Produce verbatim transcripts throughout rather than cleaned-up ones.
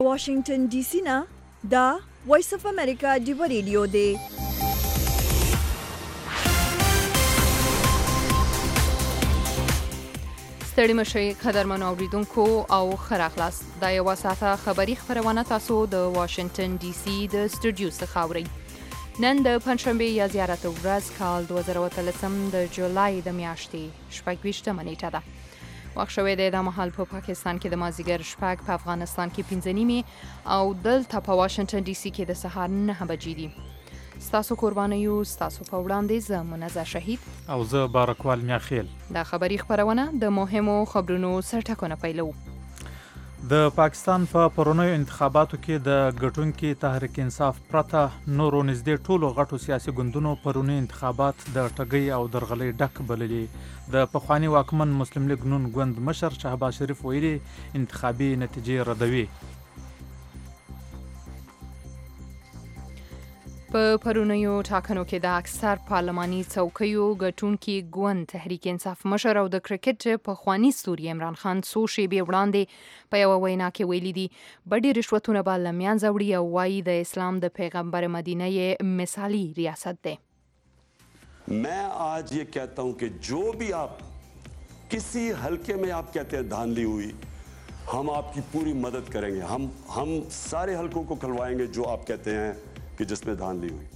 واشنگټن ډي سي نه دا وایس اف امریکا ډیو ریډیو دی. ستړي مشئ قدرمنو اوریدونکو او ښه راغلاست. دا یوه ساعته خبري خپرونه تاسو د واشنګټن ډي سي د سټوډیو څخه اورئ. نن د پنجشنبې یا زیارت ورځ کال دوه زره اتلسم د جولای د میاشتې شپږ ویشتمه نیټه ده. وخت شوی دی دا مهال په پاکستان کې د مازدیګر شپږ، په افغانستان کې پنځه نیمې او دلته په واشنګټن ډي سي کې د سهار نهه بجې دي. ستاسو قربانه یو، ستاسو په وړاندې زه منزه شهید او زه بارکوال میاخیل. دا خبري خپرونه د مهمو خبرونو سرټکونه پیلو. د پاکستان په پرونیو انتخاباتو کې د ګټونکي تحریک انصاف پرته نورو نږدې ټولو غټو سیاسي ګوندونو پرونی انتخابات د ټګۍ او درغلۍ ډک بللي. د پخواني واکمن مسلم لیگ نون ګوند مشر شهباز شریف ویلي انتخابي نتیجې ردوي. په پرونیو ټاکنو کې د اکثر پارلماني څوکیو ګټونکي ګوند تحریک انصاف مشر او د کرکټ پخواني ستوري عمران خان څو شېبې وړاندې په یوه وینا کې ویلي دي بډې رشوتونه به له منځه وړي او وایي د اسلام د پیغمبر مدینه یې مثالي ریاست دی. मैं आज ये कहता हूं कि जो भी आप किसी हलके में आप कहते हैं धांधली हुई, हम आपकी पूरी मदद करेंगे. हम हम सारे हलकों को खुलवाएंगे जो आप कहते हैं कि जिसमें धांधली हुई.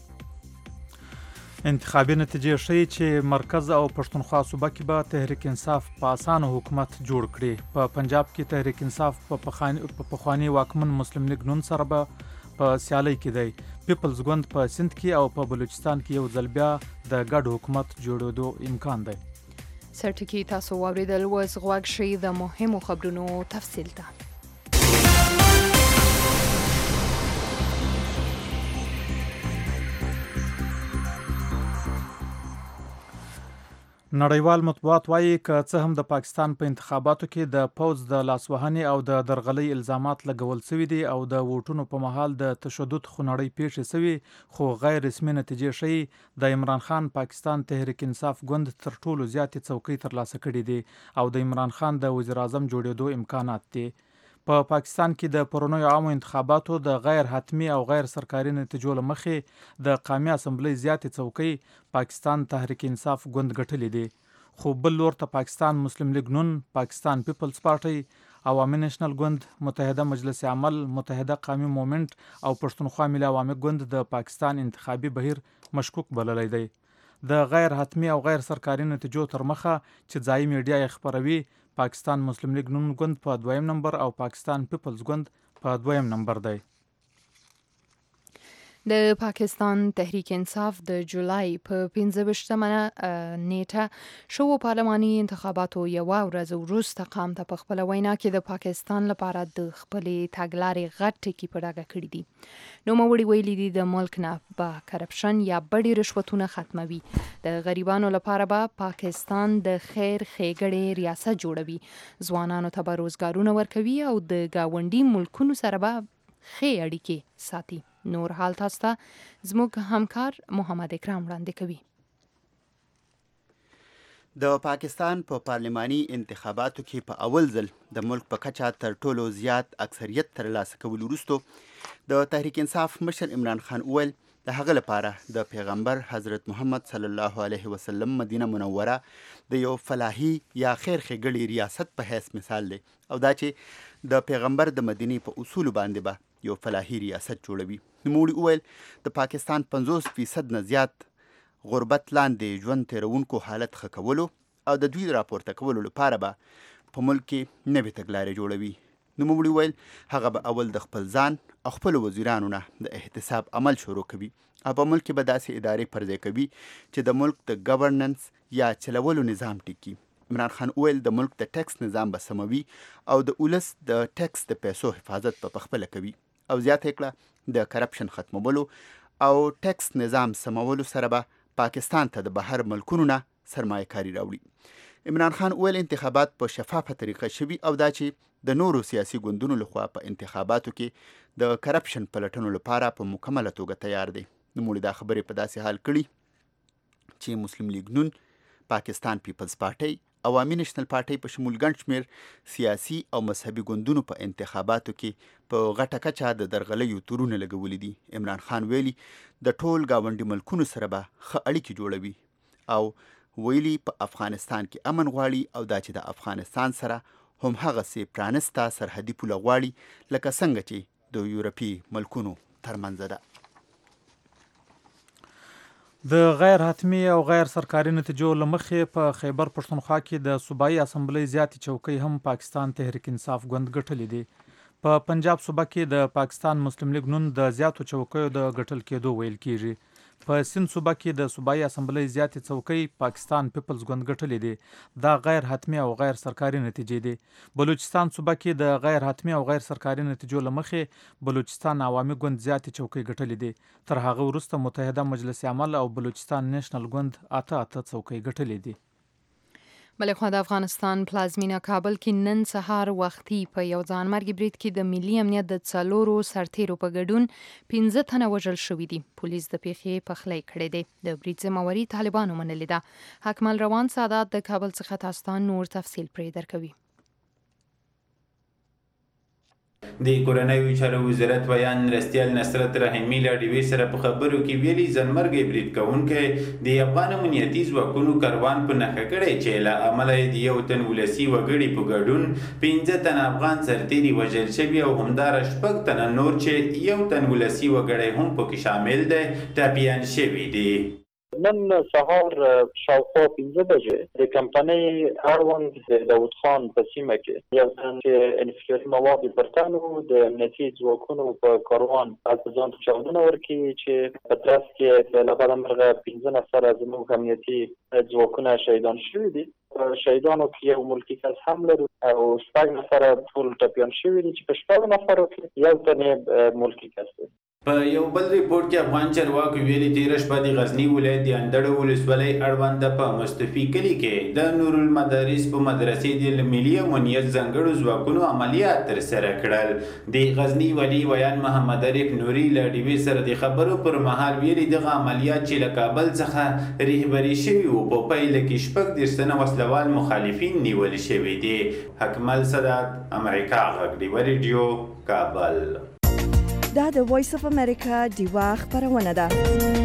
انتخابي نتیجې ښیي چې مرکز او پښتونخوا صوبه کې به تحریک انصاف په اسانه حکومت جوړ کړي. په پنجاب کې تحریک انصاف په پخواني واکمن مسلم لیگ نون سره به په سیالۍ کې دی. پیپلز ګوند په سند کې او په بلوچستان کې یو ځل بیا د ګډ حکومت جوړېدو امکان دی. سرټکي تاسو واورېدل، اوس غوږ شئ د مهمو خبرونو تفصیل ته. نړیوال مطبوعات وایي که څه هم د پاکستان په انتخاباتو کې د پوځ د لاسوهنې او د درغلۍ الزامات لګول شوي دي او د ووټونو په مهال د تشدد خونړۍ پیښې شوي، خو غیر رسمي نتیجې ښیي د عمران خان پاکستان تحریک انصاف ګوند تر ټولو زیاتې څوکۍ ترلاسه کړي دي او د عمران خان د وزیر اعظم جوړېدو امکانات دي. په پا پاکستان کې د پرونیو عامو انتخاباتو د غیر حتمی او غیر سرکاري نتیجو له مخې د قومي اسمبلۍ زیاتې څوکۍ پاکستان تحریک انصاف ګوند ګټلې دي. خو بل لور ته پاکستان مسلم لیگ نون، پاکستان پیپلز پارټۍ، عوامي نیشنل ګوند، متحده مجلس عمل، متحده قومي مومنټ او پښتونخوا ملي عوامي ګوند د پاکستان انتخابي بهیر مشکوک بللی دی. د غیر حتمی او غیر سرکاري نتیجو تر مخه چې ځایي میډیا یې خپروي، پاکستان مسلم لیگ نون ګوند په دویم نمبر او پاکستان پیپلز ګوند په دویم نمبر دی. د پاکستان تحریک انصاف د جولای په پنځه ویشتمه نیټه شوو پارلماني انتخاباتو یوه ورځ وروسته قام ته په خپله وینا کې د پاکستان لپاره د خپلې تګلارې غټ ټکي په ډاګه کړي دي. نوموړي ویلي دي د ملک نه به کرپشن یا بډې رشوتونه ختموي، د غریبانو لپاره به پاکستان د خیر ښېګړې ریاست جوړوي، ځوانانو ته به روزګارونه ورکوي او د ګاونډي ملکونو سره به ښې اړیکې ساتي. نور حال تاسو ته زموږ همکار محمد اکرام وړاندې کوي. د پاکستان په پا پارلماني انتخاباتو کې په اول ځل د ملک په کچه تر ټولو زیات اکثریت ترلاسه کولو وروسته د تحریک انصاف مشر عمران خان وویل د هغه لپاره د پیغمبر حضرت محمد صلی الله علیه وسلم مدینه منوره د یو فلاحي یا خیر ښېګړې ریاست په حیث مثال دی او دا چې د پیغمبر د مدینې په اصولو باندې به یو فلاحي ریاست جوړوي. نوموړي وویل د پاکستان پنځوس فیصد نه زیات غربت لاندې ژوند تیرونکو حالت ښه کولو او د دوی راپورته کولو لپاره به په ملک کې نوې تګلارې جوړوي. نوموړي ویل هغه به اول د خپل ځان او خپلو وزیرانو نه د احتساب عمل شروع کوي او په ملک کې به داسې ادارې پرځای کوي چې د ملک د ګورننس یا چلولو نظام ټیکي. عمران خان ویل د ملک د ټیکس نظام به سموي او د ولس د ټیکس د پیسو حفاظت به پخپله کوي او زیاته کړه د کرپشن ختمولو او ټیکس نظام سمولو سره به پاکستان ته د بهر ملکونو نه سرمایه کاری راوړي. عمران خان ویل انتخابات په شفافه طریقه شوي او دا چې د نورو سیاسي ګوندونو لخوا په انتخاباتو کې د کرپشن پلټنو لپاره په مکمله توګه تیار دی. نوموړي دا خبرې په داسې حال کړي چې مسلم لیگ نون، پاکستان پیپلز پارټۍ عوامي نېشنل پارټۍ په شمول ګڼ شمېر سیاسي او مذهبي ګوندونو په انتخاباتو کې په غټه کچه د درغلیو تورونه لګولي دي. عمران خان ویلي د ټول ګاونډي ملکونو سره به ښه اړیکې جوړوي او ویلي په افغانستان کې امن غواړي او دا چې د افغانستان سره هم هغسې پرانسته سرحدي پوله غواړي لکه څنګه چې د یورپي ملکونو ترمنځ ده. د غیر حتمي او غیر سرکاري نتیجو له مخې په خیبر پښتونخوا کې د صوبایي اسمبلی زیاتې چوکۍ هم پاکستان تحریک انصاف ګوند ګټلې دي. په پنجاب صوبه کې د پاکستان مسلم لیگ نون د زیاتو چوکیو د ګټل کېدو ویل کیږي. په سند صوبه کې د صوبایي اسمبلی زیاتې چوکۍ پاکستان پیپلز ګوند ګټلې دي. دا غیر حتمي او غیر سرکاري نتیجې دي. بلوچستان صوبه کې د غیر حتمي او غیر سرکاري نتیجو له مخې بلوچستان عوامي ګوند زیاتې چوکۍ ګټلې دي. تر هغه وروسته متحده مجلس عمل او بلوچستان نیشنل ګوند اته اته چوکۍ ګټلې دي. بلخوا د افغانستان پلازمینه کابل کې نن سهار وختي په یو ځانمرګي برید کې د ملي امنیت د څلورو سرتیرو په ګډون پنځه تنه وژل شوي دي. پولیس د پیښې پخلی کړی دی. د برید ذمهواري طالبانو منلې ده. حکمل روان سادات د کابل څخه تاسو ته نور تفصیل پرې درکوي. د کورنیو چارو وزارت ویان رستیال نصرت رحیمي له ډیوې سره په خبرو کې ویلي ځانمرګي برید کوونکی د افغان امنیتي ځواکونو کاروان په نښه کړی چې له امله یې د یو تن ولسي وګړي په ګډون پنځه تنه افغان سرتیري وژل شوي او همداره شپږ تنه نور چې یو تن ولسي وګړی هم پکې شامل دی ټپیان شوي دي. نن سهار شاوخوا پنځه بجې د کمپنۍ اړوند د داود خان په سیمه کې یو تن چې انفجاري مواد پرتانو د امنیتي ځواکونو په کاروان هلته ځان ته چاودنه ورکړي چې په ترڅ کې له بده مرغه پنځه نفره زموږ امنیتي ځواکونه شهیدان شوي دي. په شهیدانو کې یو ملکي کس هم لرو او شپږ نفره ټول ټپیان شوي دي چې په شپږو نفرو کې یو تن یې ملکي کس دی. په یو بل ریپورت کې افغان چارواکو ویلي تېره شپه د غزني ولایت د اندړو ولسوالۍ اړونده په مستوفي کلي کې د نورالمدارس په مدرسې د ملي امنیت ځانګړو ځواکونو عملیات ترسره کړل. د غزني والي ویان محمد عارف نوري له ډیوې سره د خبرو پر مهال ویلي دغه عملیات چې له کابل څخه رهبري شوي وو په پیل کې شپږ دېرش تنه وسلوال مخالفین نیول شوي دي. حکمل سادات، امریکا غږ ډیوه ریډیو، کابل. دا د وایس اف امریکا ډیوا خبرونه ده.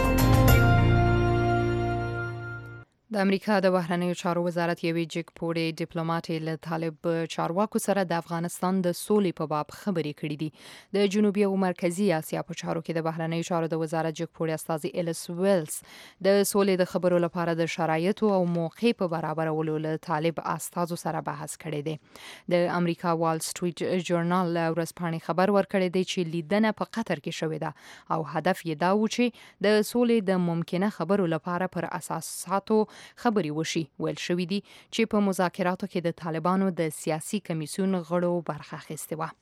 د امریکا د بهرنیو چارو وزارت یوې جګ پوړې ډیپلوماټې له طالب چارواکو سره د افغانستان د سولې په باب خبرې کړې دي. د جنوبي او مرکزی اسیا په چارو کې د بهرنیو چارو د وزارت جګ پوړې استاذ الیس ویلز د سولې د خبرو لپاره د شرایطو او موقع په برابرولو له طالب استازو سره بحث کړی دی. د امریکا وال سټریټ جورنال له ورځپاڼې خبر ورکړی دی چې لیدنه په قطر کې شوې ده او هدف یې دا و چې د سولې د ممکنه خبرو لپاره پر اساساتو خبري وشي. ویل شوی دی چې په مذاکراتو کې د طالبانو د سیاسي کمیسیون غړو برخه اخیستې وه.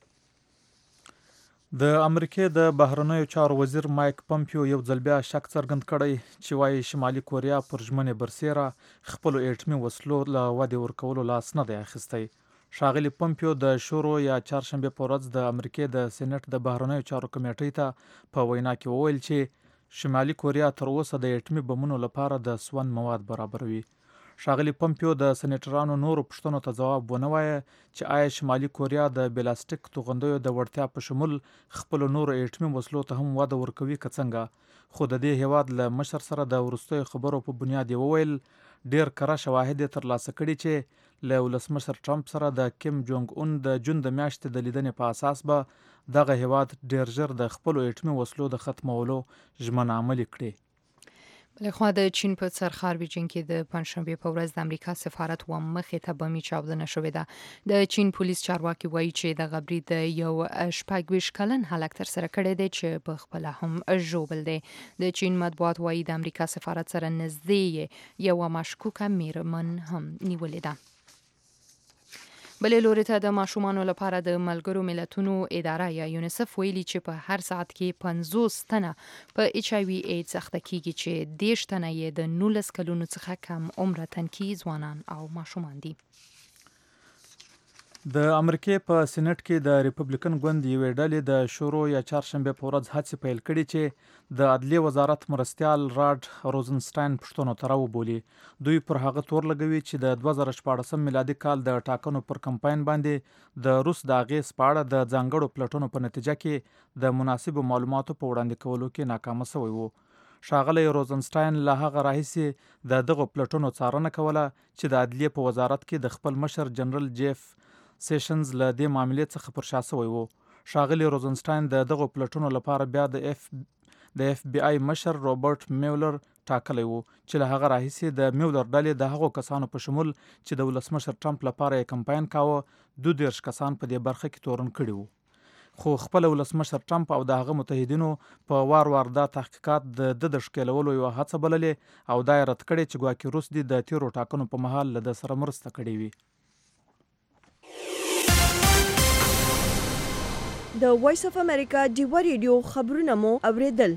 د امریکې د بهرنیو چارو وزیر مایک پمپیو یو ځل بیا شک څرګند کړی چې وايي شمالي کوریا پر ژمنې برسیره خپلو ایټمي وسلو له ودې ورکولو لاس نه دی اخیستی. ښاغلي پمپیو د شورو یا چهارشنبې په ورځ د امریکې د سېنټ د بهرنیو چارو کمیټې ته په وینا کې وویل چې شمالي کوریا تر اوسه د ایټمي بمونو لپاره د سون مواد برابروي. ښاغلي پمپیو د سېنیټرانو نورو پوښتنو ته ځواب ونه وایه چې آیا شمالي کوریا د بلاستیک توغندیو د وړتیا په شمول خپلو نورو ایټمي وسلو ته هم وده ورکوي که څنګه. خو د دې هیواد له مشر سره د وروستیو خبرو په بنیاد یې وویل ډیر کره شواهد یې ترلاسه کړي چې له ولسمشر ټرمپ سره د کیم جونګ اون د جون د میاشتې د لیدنې په اساس به دغه هیواد ډیر ژر د خپلو ایټمي وسلو د ختمولو ژمنه عملي کړي. بلخوا د چین په سرخار بیجینګ کې د پنځشنبې په ورځ د امریکا سفارت و مخې ته بمي چاودنه شوې ده. د چین پولیس چارواکي وایي چې دغه برید یو شپږ ویشت کلن هلک ترسره کړی دی چې په خپله هم ژوبل دی. د چین مطبوعات وایي د امریکا سفارت سره نږدې یوه مشکوکه میرمن هم نیولې ده. بلې لوري ته د ماشومانو لپاره د ملګرو ملتونو اداره یا یونیسف ویلي چې په هر ساعت کې پنځوس تنه په ایچ آی وي ایډز اخته کیږي چې دېرش تنه یې د نولس کلونو څخه کم عمره تنکي ځوانان او ماشومان دي. د امریکای په سېنات کې د ریپبلیکن ګوند یوې ډلې د شورو یا چهارشنبه په ورځ هڅې پیل کړي چې د عدلیې وزارت مرستیال راډ روزنسټاین پښتنو ته راوبولي. دوی پر هغه تور لګوي چې د دوه زره شپاړسم میلادي کال د ټاکنو پر کمپاین باندې د روس د اغېز په اړه د ځانګړو پلټنو په نتیجه کې د مناسبو معلوماتو په وړاندې کولو کې ناکامه شوی وو. ښاغلی روزنسټاین له هغه راهیسې د دغو پلټنو څارنه کوله چې د عدلیې په وزارت کې د خپل مشر جنرال جیف سیشنز له دې معاملې څخه پر شا شوی وو. ښاغلی روزنسټاین د دغو پلټنو لپاره بیا د اف د اف بی آی مشر روبرټ میولر ټاکلی وو چې له هغه راهیسې د میولر ډلې د هغو کسانو په شمول چې د ولسمشر ټرمپ لپاره یې کمپاین کاوه دوه دېرش کسان په دې برخه کې تورن کړي وو. خو خپل ولسمشر ټرمپ او د هغه متحدینو په وار وار دا تحقیقات د د د ښکېلولو یوه هڅه بللې او دا یې رد کړې چې ګواکې روس دې د تیرو ټاکنو په مهال له ده سره مرسته کړې وي. د وایس اف امریکا ډیوا ریډیو خبرونه مو اوریدل.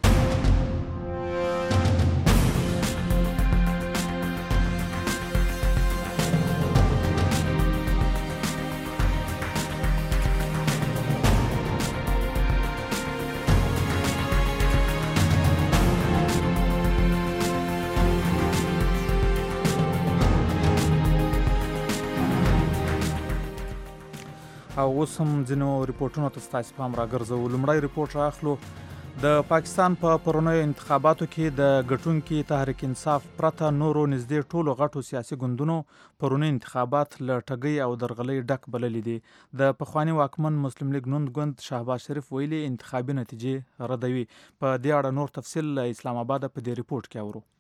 او اوس هم ځینو ریپورټونو ته ستاسو پام راګرځو. لومړی ریپورټ راخلو. د پاکستان په پا پرونیو انتخاباتو کې د ګټونکي تحریک انصاف پرته نورو نږدې ټولو غټو سیاسي ګوندونو پرونی انتخابات له ټګۍ او درغلۍ ډک بللي دي. د پخواني واکمن مسلم لیگ نوند ګوند شهباز شریف ویلي انتخابي نتیجې ردوي. په دې اړه نور تفصیل له اسلام آباد په دې ریپورټ کې اورو.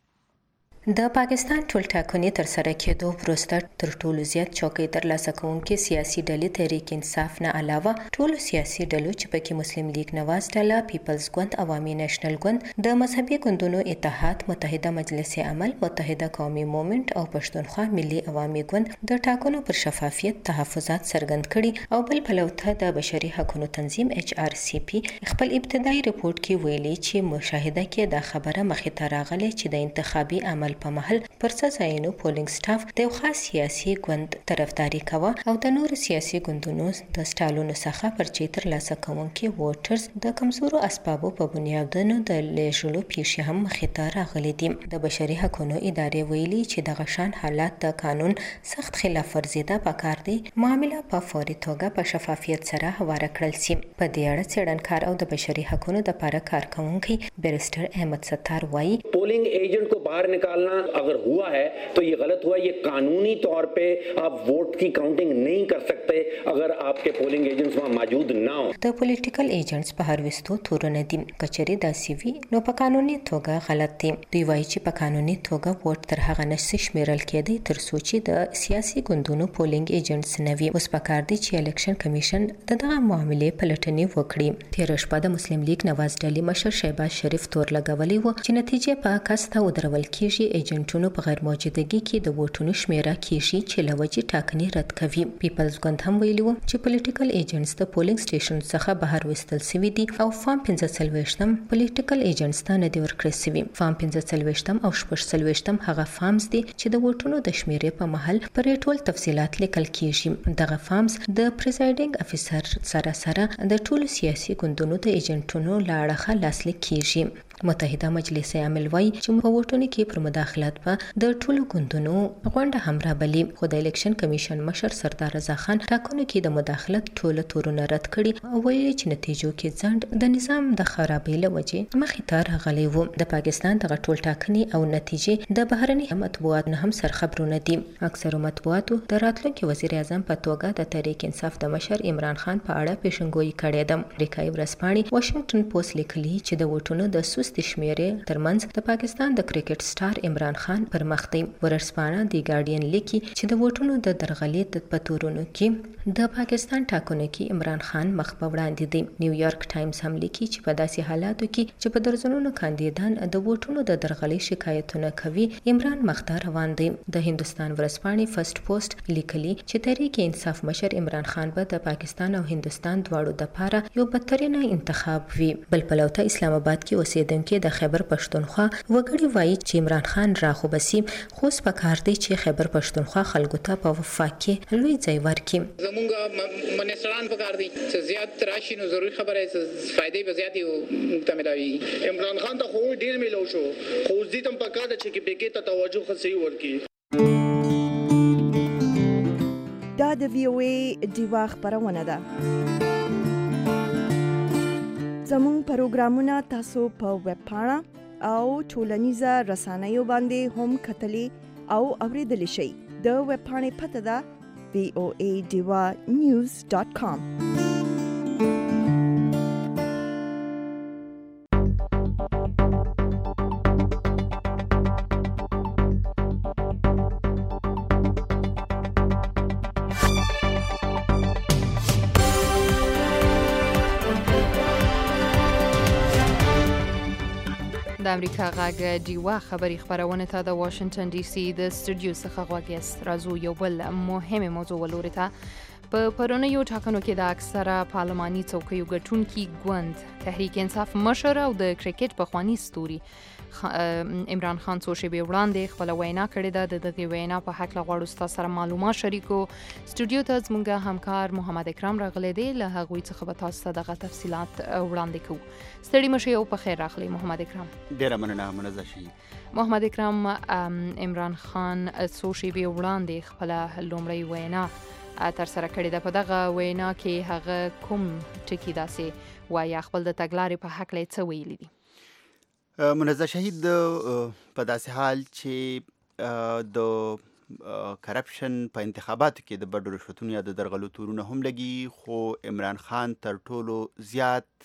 د پاکستان ټول ټاکنې تر سره کېدو وروسته تر ټولو زیات چوکۍ ترلاسه کوونکې سیاسي ډلې تحریک انصاف نه علاوه ټولو سیاسي ډلو چې پکې مسلم لیگ نواز ډله، پیپلز ګوند، عوامي نېشنل ګوند، د مذهبي ګوندونو اتحاد، متحده مجلس عمل، متحده قومي مومنت او پښتونخوا ملي عوامي ګوند د ټاکنو پر شفافیت تحفظات څرګند کړي او بل پلو ته د بشري حقوقو تنظیم ایچ آر سی پی خپل ابتدایي رپورټ کې ویلي چې مشاهده کې دا خبره مخې ته راغله چې د انتخابي عمل په محل پر څه ځایونو پولینګ سټاف د یو خاص سیاسي ګوند طرفداري کوه او د نورو سیاسي ګوندونو د سټالونو څخه پرچې ترلاسه کوونکي ووټرز د کمزورو اسبابو په بنیادونو د لیږلو پیښې هم مخې ته راغلي دي. د بشري حقوقو ادارې ویلي چې دغه شان حالات د قانون سخت خلاف ورزي ده پکار دي معامله په فوري توګه په شفافیت سره هواره کړل شي. په دې اړه څېړنکار او د بشري حقوقو لپاره کارکونکي بیرسټر احمد ستار وایي پولنگ ایجنٹ کو باہر نکالنا अगर हुआ है तो ये गलत हुआ. ये कानूनी तौर पे आप वोट की काउंटिंग नहीं कर सकते अगर आपके पोलिंग एजेंट्स वहाँ मौजूद ना हो. د پولیټیکل ایجنټس په هر وستو تورونه دي کچري د سی وی نو په قانوني توګه غلط دي. دوی وایي چې په قانوني توګه ووټ تر هغه نشي شمیرل کېدی تر څو چې د سیاسي ګوندونو پولینګ ایجنټس نه وي. اوس پکار دي چې الیکشن کمیشن دغه معاملې پلټنې وکړي. تیر شپه د مسلم لیگ نواز ډلې مشر شهباز شریف تور لګولي و چې نتیجې په کاسته ودرول کیږي. ایجنټونو په غیر موجودګي کې د ووټونو شمیره کیږي چې لوجې ټاکنې رد کوي. پیپلز ګوند هم ویلي و چې پولیټیکل ایجنټس د پولینګ سټیشن څخه بهر وستل شوي دي او فارم پنځه څلوېښتم پولیټیکل ایجنټس ته نه دي ورکړل شوي. فارم پنځه څلوېښتم او شپږ څلوېښتم هغه فارمز دي چې د ووټونو د شمیرې په محل پرې ټول تفصیلات لیکل کیږي. دغه فارمز د پریزایډینګ افیسر سره سره د ټولو سیاسي ګوندونو د ایجنټونو له اړخه لاسلیک کیږي. متحده مجلس عمل وایي چې په ووټونو کې پر مداخلت په د ټولو ګوندونو غونډه هم رابلي. خو د الیکشن کمیشن مشر سردار رضا خان ټاکنو کې د مداخلت ټول تورونه رد کړي او ویلي چې نتیجو کې ځنډ د نظام د خرابۍ له وجې مخې ته راغلی و. د پاکستان دغه ټول ټاکنې او نتیجې د بهرني مطبوعاتو هم سرخبرونه دي. اکثرو مطبوعاتو د راتلونکي وزیر اعظم په توګه د تحریک انصاف د مشر عمران خان په اړه پیشنګویي کړې ده. امریکایي ورځپاڼې واشنگټن پوسټ لیکلي چې د ووټونو د سوست شمیرې ترمنځ د پاکستان د کرکټ سټار عمران خان پر مخ دی. ورځپاڼه دی ګارډین لیکي چې د ووټونو د درغلۍ د پتورونو کې د پاکستان ټاکنو کې عمران خان مخ په وړاندې دی. نیویارک ټایمز هم لیکي چې په داسې حالاتو کې چې په درجنونو کاندیدان د ووټونو د درغلۍ شکایتونه کوي عمران مخ ته روان دی. د هندستان ورځپاڼې فرست پوسټ لیکلي چې تحریک انصاف مشر عمران خان به د پاکستان او هندستان دواړو لپاره یو بدترینه انتخاب وي. بل پلو ته اسلام آباد کې اوسېدونکي کې د خیبر پښتونخوا وګړي وایي چې عمران خان راخوبسي خو سپکار دی چې خیبر پښتونخوا خلکو ته په وفاق کې لوی ځای ورکړي. زمونږ منسټران پکار دي چې زیات راشي نو ضروري خبره فائدې به زیاتې موږ ته ملاوي. عمران خان ته خو ډیر ملو شو خو زه تم پکار ده چې کې ته توجه خصي ورکی. دا د وی او ای دیوا خبرونه ده. زموږ پروګرامونه تاسو په ویب پاڼه او ټولنیزه رسنیو باندې هم کتلی او اوریدلی شئ. د ویب پاڼې پته ده وی او ای دیوا نیوز ډاټ کام. د امریکا غږ ډیوا خبری خبرونه ته د واشنگټن ډي سي د سټوډیو څخه غواګیست. راځو یو بل مهمه موضوع ولوري ته. په پرونیو ټاکنو کې د اکثره پارلماني څوکیو ګټونکي ګوند تحریک انصاف مشر او د کرکټ پخوانی ستوري عمران خان څو شېبې وړاندې خپل وینا کړې ده. د دغه وینا په حق لغواړو ستاسو سره معلومات شریکو. سټوډیو ته زموږ همکار محمد اکرام راغلی دی. له هغوی څخه به تاسو ته دغه تفصيلات وړاندې کوو. ستړي مشئ او په خیر راغلی محمد اکرام. ډیره مننه منزه شي. محمد اکرام، عمران خان څو شېبې وړاندې خپل لومړی وینا تر سره کړې ده. په دغه وینا کې هغه کوم ټکي داسې وایي خپل د تګلارې په حق له څه ویلي دي؟ منزه شهید په داسې حال چې د کرپشن په انتخاباتو کې د بډو رشوتونو یا د درغلو تورونه هم لګي، خو عمران خان تر ټولو زیات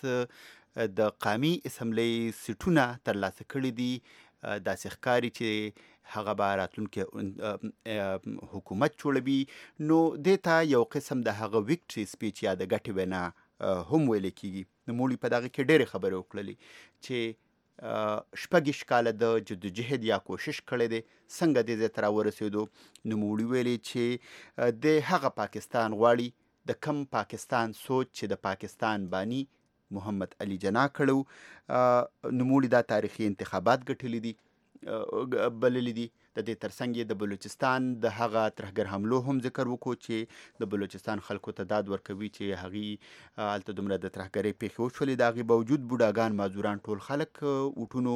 د قومي اسمبلی سیټونه ترلاسه کړي دي. داسې ښکاري چې هغه به راتلونکي حکومت جوړوي. نو دې ته یو قسم د هغه ویکټري سپیچ یا د ګټې وینا هم ویل کېږي. نوموړي په دغه کې ډېرې خبرې وکړلې چې شپږ کاله د جدوجهد یا کوشش کړی دی، څنګه دې ځای ته راورسېدو. نوموړي ویلي چې د هغه پاکستان غواړي، د کم پاکستان سوچ چې د پاکستان بانی محمد علي جناح کړو. نوموړي دا تاریخي انتخابات ګټلي دي بللی دي. د دې ترڅنګ د بلوچستان د هغه ترهګر حملو هم ذکر وکړو چې د بلوچستان خلکو ته داد ورکوي چې هغې هلته دومره د ترهګرۍ پیښې وشولې. د هغې باوجود بوډاګان معذوران ټول خلک اوټونو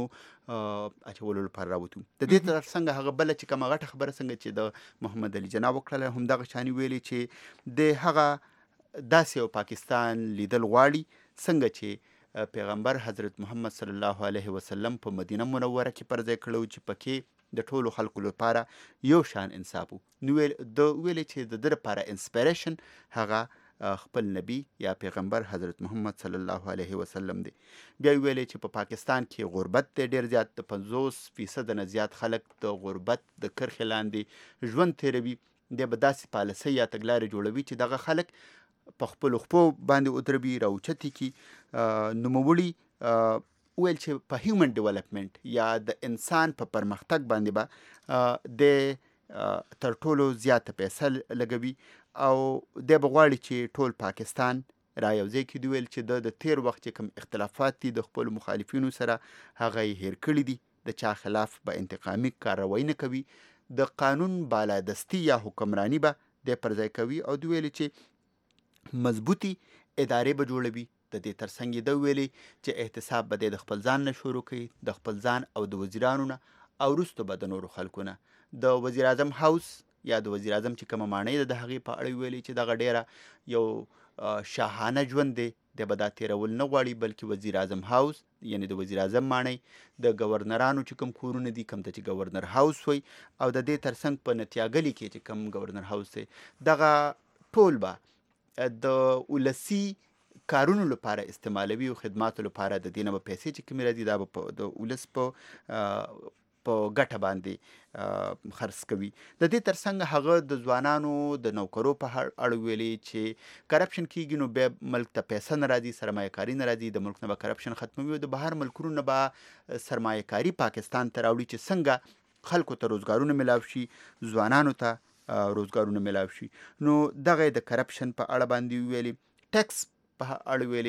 اچولو لپاره راوتو. د دې ترڅنګ هغه بله چې کومه غټه خبره څنګه چې د محمد علي جناح وکړله همدغه شانې ویلې چې د هغه داسې یو پاکستان لیدل غواړي څنګه چې پیغمبر حضرت محمد صلی الله علیه وسلم په مدینه منوره کې پر ځای کړو چې پکې د ټولو خلکو لپاره یو شان انصاف وو. نو ویل د ویلې چې د ده لپاره انسپیریشن هغه خپل نبی یا پیغمبر حضرت محمد صلی الله علیه وسلم دی. بیا ویلې چې په پاکستان کې غربت دی ډېر زیات، د پنځوس فیصده نه زیات خلک د غربت د کرښې لاندې ژوند تیروي. دی به داسې پالیسۍ یا تګلارې جوړوي چې دغه خلک په خپلو خپو باندې ودروي، راوچتې کړي. نوموړي ویل چې په هیومن ډیولپمنٹ یا د انسان په پرمختګ باندې به د تر ټولو زیاته پیسه لګوي او دی به غواړي چې ټول پاکستان را یوځای کړي. ویل چې د تیر وخت چې کوم اختلافات دي د خپلو مخالفینو سره هغه یې هیر کړي دي، د چا خلاف به انتقامي کاروایی نه کوي، د قانون بالادستی یا حکمرانی به دی پر ځای کوي. او دوی ویل چې مضبوطی ادارې به جوړوي. د دې ترڅنګ یې دا ویلي چې احتساب به د خپل ځان نه شروع کوي، د خپل ځان او د وزیرانو نه، او وروسته به د نورو خلکو نه. د وزیر اعظم هاوس یا د وزیر اعظم چې کومه ماڼۍ ده د هغې په اړه ویلي چې دغه ډیره یو شاهانه ژوند دی، دی به دا تیرول نه غواړي، بلکې وزیر اعظم هاوس یعنی د وزیر اعظم ماڼۍ د گورنرانو چې کوم کورونه دي، کوم ته چې گورنر هاوس وي، او د دې ترڅنګ په نتیاګلي کې چې کوم گورنر هاوس دی، دغه ټول به د ولسي کارونو لپاره استعمالوي او خدماتو لپاره د دې نه به پیسې چې کومې راځي دا به د ولس په په ګټه باندې خرڅ کوي. د دې ترڅنګ هغه د ځوانانو د نوکرو په اړه ویلي چې کرپشن کېږي نو بیا ملک ته پیسه نه راځي، سرمایه کاري نه راځي، د ملک نه به کرپشن ختموي او د بهر ملکونو نه به سرمایه کاري پاکستان ته راوړي چې څنګه خلکو ته روزګارونه ملاو شي، ځوانانو ته روزګارونه ملاو شي. نو دغه د کرپشن په اړه باندې ویلي. ټیکس په اړه ویلي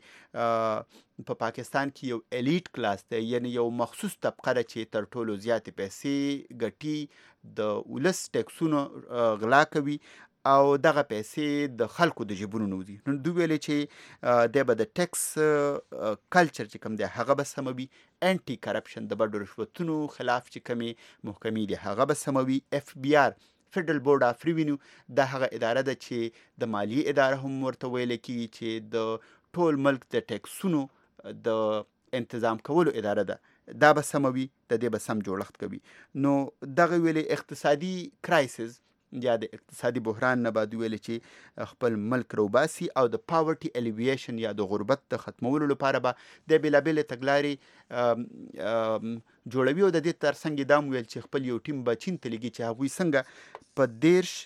چې په پاکستان کې یو الیټ کلاس دی، یعنی یو مخصوص طبقه ده چې تر ټولو زیاتې پیسې ګټي، د ولس ټیکسونو غلا کوي او دغه پیسې د خلکو د جیبونو نه وځي. نو دوی ویلې چې دی به د ټیکس کلچر چې کوم دی هغه به سموي، انټي کرپشن د بډو رشوتونو خلاف چې کومې محکمې دي هغه به سموي. اف بی آر فیډرل بورډ اف ریوینیو دا هغه اداره ده چې د مالیې اداره هم ورته ویل کېږي چې د ټول ملک د ټیکسونو د انتظام کولو اداره ده، دا به سموي، د دې به سم جوړښت کوي. نو دغه ویلې اقتصادي کرایسس یا د اقتصادي بحران نه بعد ویل چې خپل ملک روباسي او د پاورټي الیویشن یا د غربت د ختمولو لپاره به د بېلابېلې تګلارې جوړوي. او د دې ترڅنګ دا هم ویل چې خپل یو ټیم به چین ته لېږي چې هغوی څنګه په دېرش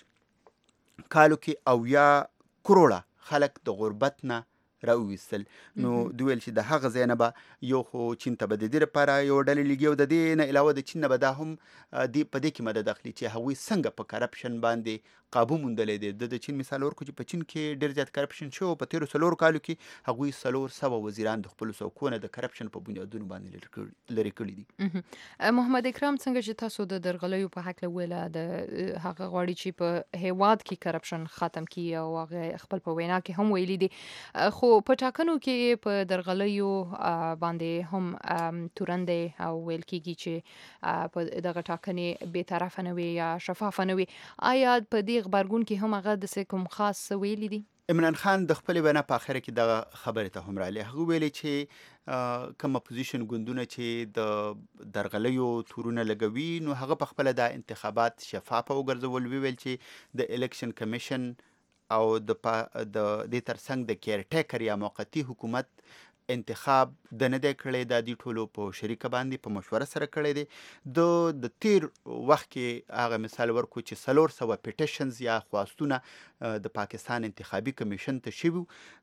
کالو کې اویا کروړه خلک د غربت نه راوویستل. نو دوی ویل چې د هغه ځای نه به یو خو چین ته به د دې لپاره یو ډلې لېږي او د دې نه علاوه د چین نه به دا هم دې په دې کې مدد اخلي چې هغوی څنګه په کرپشن باندې قابو موندلی دی. د د چین مثال ورکړو چې په چین کې ډېر زیات کرپشن شوی، په تېرو څلورو کالو کې هغوی څلور سوه وزیران د خپلو څوکو نه د کرپشن په بنیادونو باندې لرې کړي دي. محمد اکرام، څنګه چې تاسو د درغلیو په هکله ویله، د هغه غواړي چې په هیواد کې کرپشن ختم کړي او هغه خپل په وینا کې هم ویلي دي، خو په ټاکنو کې په درغلیو باندې هم تورندې او ویل کېږي چې په دغه ټاکنې بې طرفه نه وي یا شفافه نه وي. آیا په دې غبرګون کې هم هغه د څه کوم خاص ویلي دي؟ عمران خان د خپلې وینا په اخره کې دغه خبرې ته هم راغلی. هغه ویلي چې کوم اپوزیشن ګوندونه چې د درغلیو تورونه لګوي نو هغه په خپله دا انتخابات شفافه وګرځول. ویل چې د الیکشن کمیشن او د دې ترڅنګ د کیر ټیکر یا موقتي حکومت انتخاب د نه دی کړی، دا دی ټولو په شریکه باندې په مشوره سره کړی دی. د د تیر وخت کې هغه مثال ورکو چې څلور سوه پیټیشنز یا خواستونه د پاکستان انتخابي کمیشن ته شوي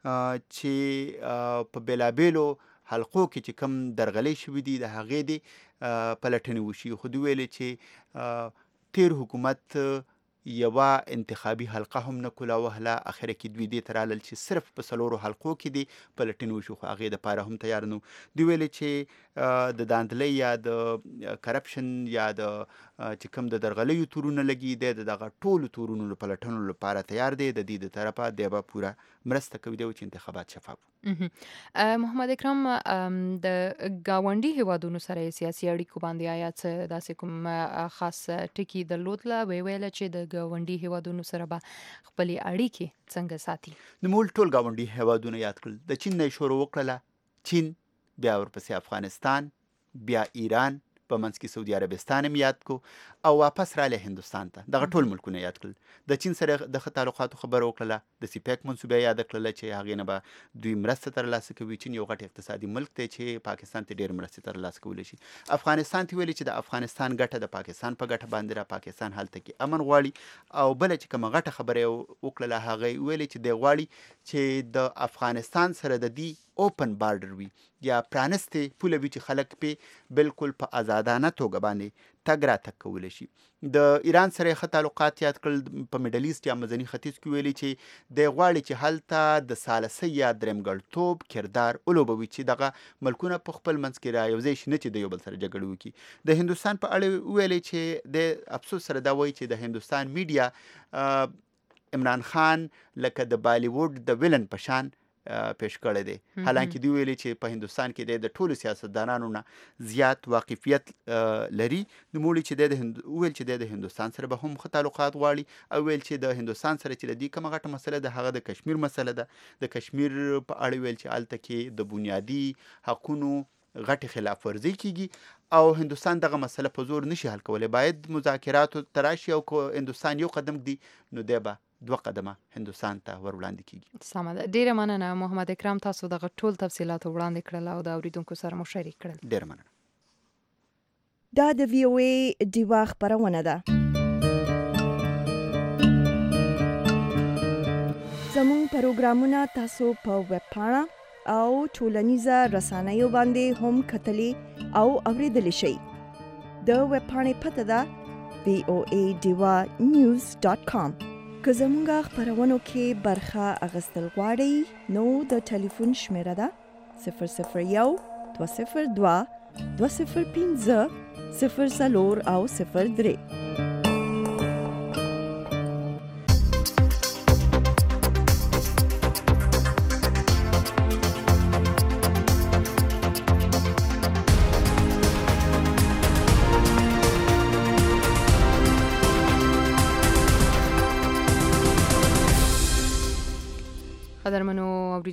چې په بېلابېلو حلقو کې چې کم درغلۍ شوي دي د هغې دې پلټنې وشي. خو دوی ویلې چې تیر حکومت یوه انتخابي حلقه هم نه کوله وهله، اخره کې دوی دې ته رالل چې صرف په څلورو حلقو کې دې پلټنې وشو، خو هغې دپاره هم تیار نه. دوی ویلې چې د داندلۍ یا د کرپشن یا د چې کوم د درغلیو تورونه لګي دی د دغه ټولو تورونو د پلټنو لپاره تیار دی. د دې د طرفه دی به پوره مرسته کوي دی چې انتخابات شفاف. محمد اکرام، د ګاونډي هیوادونو سره سیاسي اړیکو باندې آیا څه داسې کوم خاص ټکي درلودله؟ وی ویله چې د ګاونډي هیوادونو سره به خپلې اړیکې څنګه ساتي؟ نو موږ ټول ګاونډي هیوادونه یاد کړل. د چین نه یې شروع وکړله، چین، بیا ورپسې افغانستان، بیا ایران، په منځ کې سعودي عربستان هم یاد کو او واپس رالی هندوستان ته. دغه ټول ملکونه یاد کړل. د چین سره د ښه تعلقاتو خبره وکړله، د سیپیک منصوبه یاد کړله چې هغې نه به دوی مرسته ترلاسه کوي. چین یو غټ اقتصادي ملک دی چې پاکستان ته ډېر مرستې ترلاسه کولی شي. افغانستان ته ویلي چې د افغانستان ګټه د پاکستان په ګټه باندې را، پاکستان هلته کې امن غواړي. او بله چې کومه غټه خبره یې وکړله هغه ویلي چې دی غواړي چې د افغانستان سره د دې اوپن بارډر وي یا پرانستې پوله وي چې خلک پې بالکل په آزادانه توګه باندې تګ راتګ کولی شي. د ایران سره یې ښه تعلقات یاد کړل. په میډل ایسټ یا منځني ختیځ کې ویلي چې دی غواړي چې هلته د ثالثۍ یا درېمګړتوب کردار ولوبوي، چې دغه ملکونه په خپل منځ کې را یوځای شي، نه چې د یو بل سره جګړه وکړي. د هندوستان په اړه ویلي چې د افسوس سره دا وایي چې د هندوستان میډیا عمران خان لکه د بالیووډ د ویلن په شان پیش کړی دی. حالانکه دوی ویلي چې په هندوستان کې دی د ټولو سیاستدانانو نه زیات واقفیت لري. نوموړي چې دی د ویل چې دی د هندوستان سره به هم ښه تعلقات غواړي او ویل چې د هندوستان سره چې د دې کومه غټه مسله ده هغه د کشمیر مسله ده. د کشمیر په اړه ویل چې هلته کې د بنیادي حقونو غټې خلاف ورزي کیږي او هندوستان دغه مسله په زور نشي حل کولی. باید مذاکراتو ته راشي او که هندوستان یو قدم ږدي نو دی به دوه قدمه هندوستان ته ور وړاندې کیږي. سمه ده. ډیره مننه محمد اکرام، تاسو دغه ټول تفصیلات وړاندې کړل او د اوریدونکو سره مو شریک کړل. ډیره مننه. دا د وی او ای ډیوا خبرونه ده. زموږ پروګرامونه تاسو په ویب پاڼه او ټولنیزه رسنیو باندې هم کتلی او اوریدلی شئ. د ویب پاڼې پته ده وی او ای ډیوا نیوز ډاټ کام. که زمونږ خپرونو کې برخه اخیستل غواړئ نو د ټلیفون شمیره ده صفر صفر یو دوه صفر دوه دوه صفر پنځه صفر څلور او صفر درې.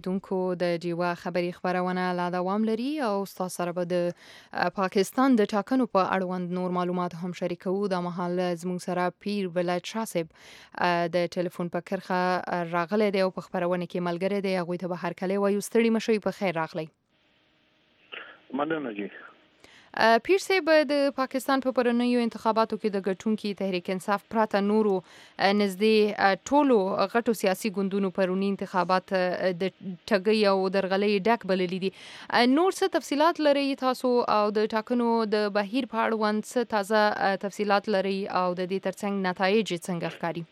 اوریدونکو د ډیوا خبري خبرونه لا دوام لري او تاسو سره به د پاکستان د ټاکنو په اړوند نور معلومات هم شریکو. د مهال زموږ سره پیر ولایت شاسب د ټلیفون په کرخه راغلی دی او په خبرونه کې ملګری دی. هغه ته به هر کله وایو ستړي مشوي په خیر راغلی. مننه جی. پیر صاحب د پاکستان په پرونیو انتخاباتو کې د ګټونکي تحریک انصاف پراته نورو نږدې ټولو غټو سیاسي ګوندونو پرونی انتخابات د ټګۍ او درغلۍ ډک بللي دي. نور څه تفصيلات لري تاسو او د ټاکنو د بهیر په اړوند څه تازه تفصيلات لري او د دې ترڅنګ نتایج څنګه ښکاري؟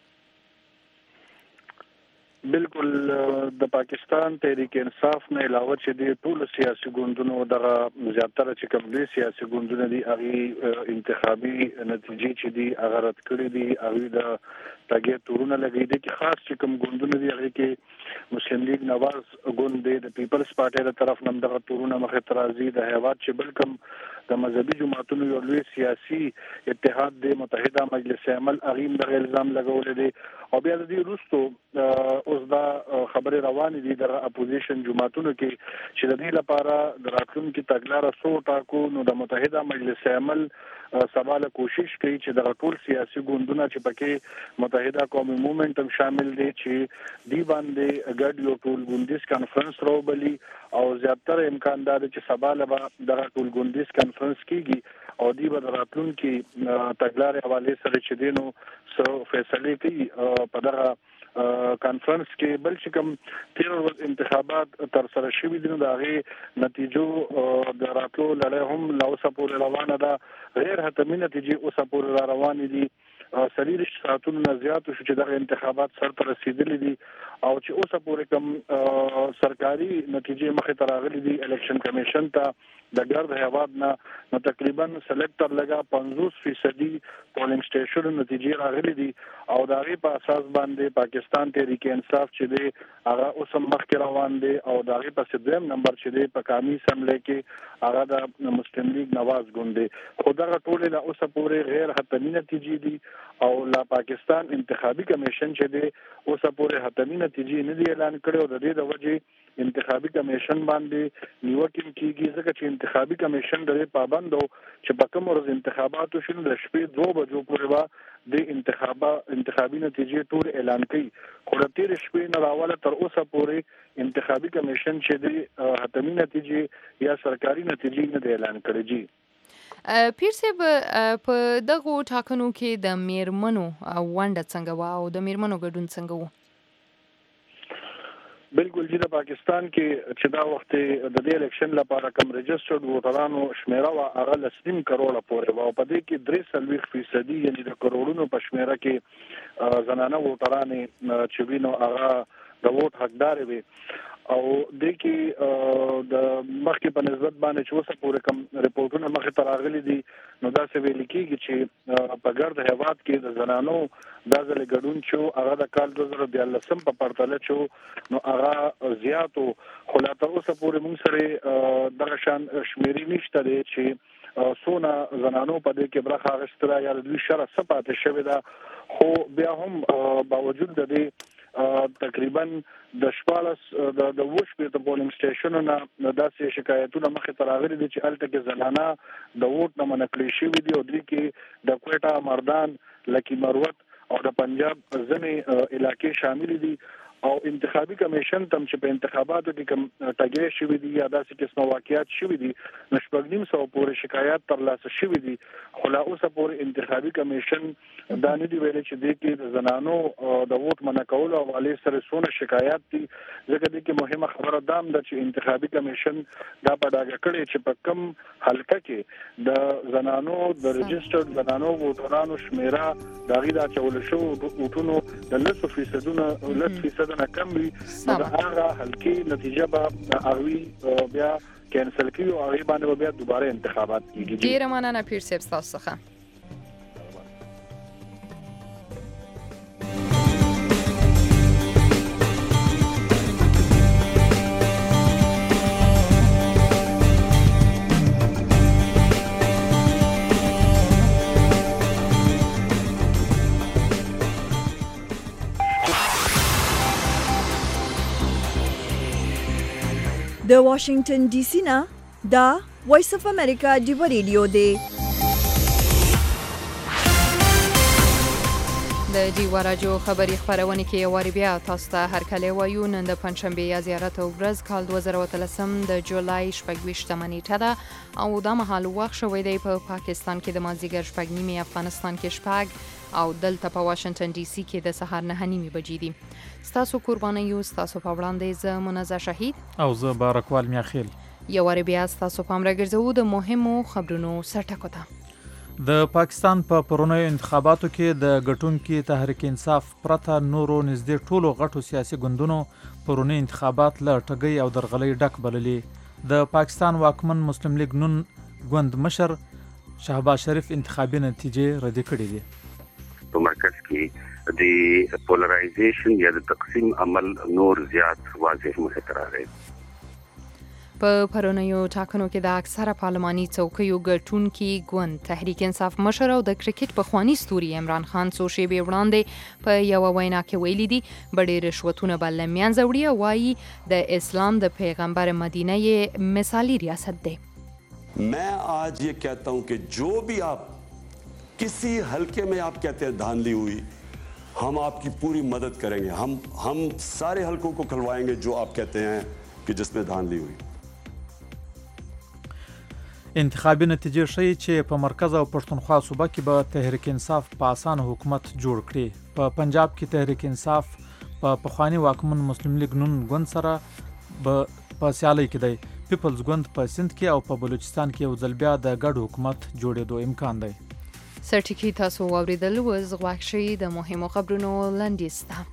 بالکل د پاکستان تحریک انصاف نه علاوه چې د ټول سیاسي ګوندونو دغه زیاتره چې کوم دي سیاسي ګوندونه دي هغه انتخابي نتیجې چې دي هغه رد کړې دي. هغه د تاګه تورونه لګې دي چې خاص چې کوم ګوندونه دي هغه کې مسلم لیگ نواز ګوند دی د پیپلز پارټي له طرف نم دغه تورونه مخه ترازی د هیواد چې بلکم د مذهبي جماعتونو یو لوی سیاسي اتحاد د متحده مجلس عمل اغیم د الزام لګول دي او بیا د روسو اوس دا خبره روانه دي د اپوزیشن جماعتونو کې چې د دې لپاره د راتلونکو تګلارې سو ټاکو نو د متحده مجلس عمل سباله کوشش کوي چې د ټول سیاسي ګوندونو چې پکې متحده قومي موومېنټ هم شامل دي چې دی باندې ګډ یو ټول ګوندیز کانفرنس راوبلي او زیاتره امکان دا چې سباله به د ټول ګوندیز کانفرنس کیږي او دی به راتلونکو تګلارې حواله سره چې دینو سو فیصله کوي په دغه کانفرنس کې بل چې کوم تیر ورځ انتخابات تر سره شوي دي نو د هغه نتیجو د راتلو لړۍ هم لا اوسه پورې روانه ده. غیر حتمي نتیجې اوسه پورې روانې دي. سلیریش ساعتونو نه زیات شو چې دغه انتخابات سر ته رسیدلي دي او چې اوسه پورې کوم سرکاري نتیجې مخه ته راغلي دي الیکشن کمیشن ته د ګرد هیواد نه نو تقریبا سلیکټر لگا پنځوس فیصدي پولینګ سټیشن نتیجې راغلي دي او دا غي په اساس باندې پاکستان تحریک انصاف چې دی هغه اوس مخکې روان دي او دا غي په سدیم نمبر چې دی په قومي اسمبلی کې هغه د مسلم لیگ نواز ګوند دی. خو دا ټول له اوسه پورې غیر حتمي نتیجې دي او لا پاکستان انتخابي کمیشن چې دی اوسه پورې حتمي نتیجې نه دی اعلان کړی او د دې د وجې انتخابي کمیشن باندې نیوکه کیږي ځکه چې انتخابي کمیشن د پابند او چې په کوم ورځ انتخاباتو شنو د شپې دوه بجو پورې وا د انتخابا انتخابي نتیجې ټول اعلان کړي خو د تیر شپې نه راواله تر اوسه پورې انتخابي کمیشن چې د حتمي نتیجې یا سرکاري نتیجې نه اعلان کړي. جی پیر صاحب په دغه ټاکنو کې د میرمنو ونډه څنګه و او د میرمنو ګډون څنګه و؟ بالکل چې د پاکستان کې چې دا وخت د دې الیکشن لپاره کوم ريجسترډ ووټرانو شمیره وا هغه لسنیم کروڑه پورې و او په دې کې درې سلويخ فیصدي یعنی د کروڑونو په شمیره کې زنانه ووټرانې چې وینو هغه د ووټ حقدار وي او د کې د مخکې په نسبت باندې چې اوسه پورې کوم ریپورتونه مخې ته راغلي دي نو دا څه ویل کېږي چې په ګرد هیواد کې د زنانو دا ځل ګډون چې هغه د کال دوه زره دیارلسم په پرتله چې نو هغه زیاتو خو لا تر اوسه پورې موږ سره دغه شان شمیرې نشته دی چې سونه زنانو په دې کې برخه اخیستله یا د دوی شرح څه پاتې شوې ده خو بیا هم باوجود د دې تقریبا د شپالس د د وښ په پولینګ سټیشنونو نه داسې شکایتونه مخې ته راغلي دي چې الته کې زنانه د ووټ نه منکړې شوې دي او دوی کې د کوټا مردان لکی مروت او د پنجاب ځینې علاقې شامل دي او انتخابي کمیشن تم چې په انتخاباتو کې کوم ټاګې شوې دي یا داسې قسم واقعیات شوې دي نشپګنیم سو پورې شکایات ترلاسه شوې دي خو لا اوسه پورې انتخابي کمیشن دا نه دی ویلي چې د کې د زنانو د ووټ منکول او علي سره سونه شکایات دي ځکه د کې مهمه خبره دام ده چې انتخابي کمیشن دا په ډاګه کړي چې په کم حلقه کې د زنانو د ريجسترډ زنانو ووټرانو شمیره دا غي دا چول شو وټونو د لس فیصدونه لس فیصد نه کم وي دا هغه حلقې نتیجه به هغه بیا کینسل کیږي او هغه باندې بیا دوباره انتخابات کیږي. ډیره مننه پیر صاحب تاسو څخه. د واشنگټن ډي سي نه دا وایس اف امریکا ډیو ریډیو دی. د ډیوا راډیو خبري خبرونه کې یواري بیا تاسو ته هرکلی وایو. نن د پنځشنبه یا زیارت او ورځ کال دوه زره وتلسم د جولای شپږویشتمه نیټه ده او دا مهال وخت شوی دی په پا پاکستان کې د مازدیګر شپږ نیمې، افغانستان کې شپږ او دلته په واشنگټن ډي سي کې د سهار نهه نیمې بجې دي. ستاسو قرباني یو ستاسو په وړاندې زه منزه شهید او زه بارکوال میاخیل. یواري بیا ستاسو پام راګرځو د مهمو خبرونو سرټکو ته. د پاکستان په پرونیو انتخاباتو کې د ګټونکي تحریک انصاف پرته نورو نږدې ټولو غټو سیاسي ګوندونو پرونی انتخابات له ټګۍ او درغلۍ ډک بللي. د پاکستان واکمن مسلم لیگ نون ګوند مشر شهباز شریف انتخابي نتیجې ردې کړې دي. په مرکز کې د پولرایزیشن یا د تقسیم عمل نور زیات واضح مخ ته راغی. په پرونیو ټاکنو کې د اکثره پارلماني څوکیو ګټونکي ګوند تحریک انصاف مشر او د کرکټ پخوانی ستوري عمران خان څو شیبې وړاندې په یوه وینا کې ویلي دي بډې رشوتونه به له منځه وړي او وایي د اسلام د پیغمبر مدینه یې مثالي ریاست دی. मैं आज ये कहता हूं कि जो भी आप किसी हल्के में आप कहते हैं धांधली हुई, हम आपकी पूरी मदद करेंगे. हम हम सारे हल्कों को खुलवाएंगे जो आप कहते हैं कि जिसमें धांधली हुई. انتخابي نتیجې ښیي چې په مرکز او پښتونخوا صوبه کې به تحریک انصاف په اسانه حکومت جوړ کړي. په پنجاب کې تحریک انصاف په پخوانی واکمن مسلم لیگ نون ګوند سره به په سیالۍ کې دی. پیپلز ګوند په سند کې او په بلوچستان کې یو ځل بیا د ګډ حکومت جوړېدو امکان دی. سرټیکي تاسو واوریدل وز غواړئ شي د مهمو خبرونو لنډیز ده.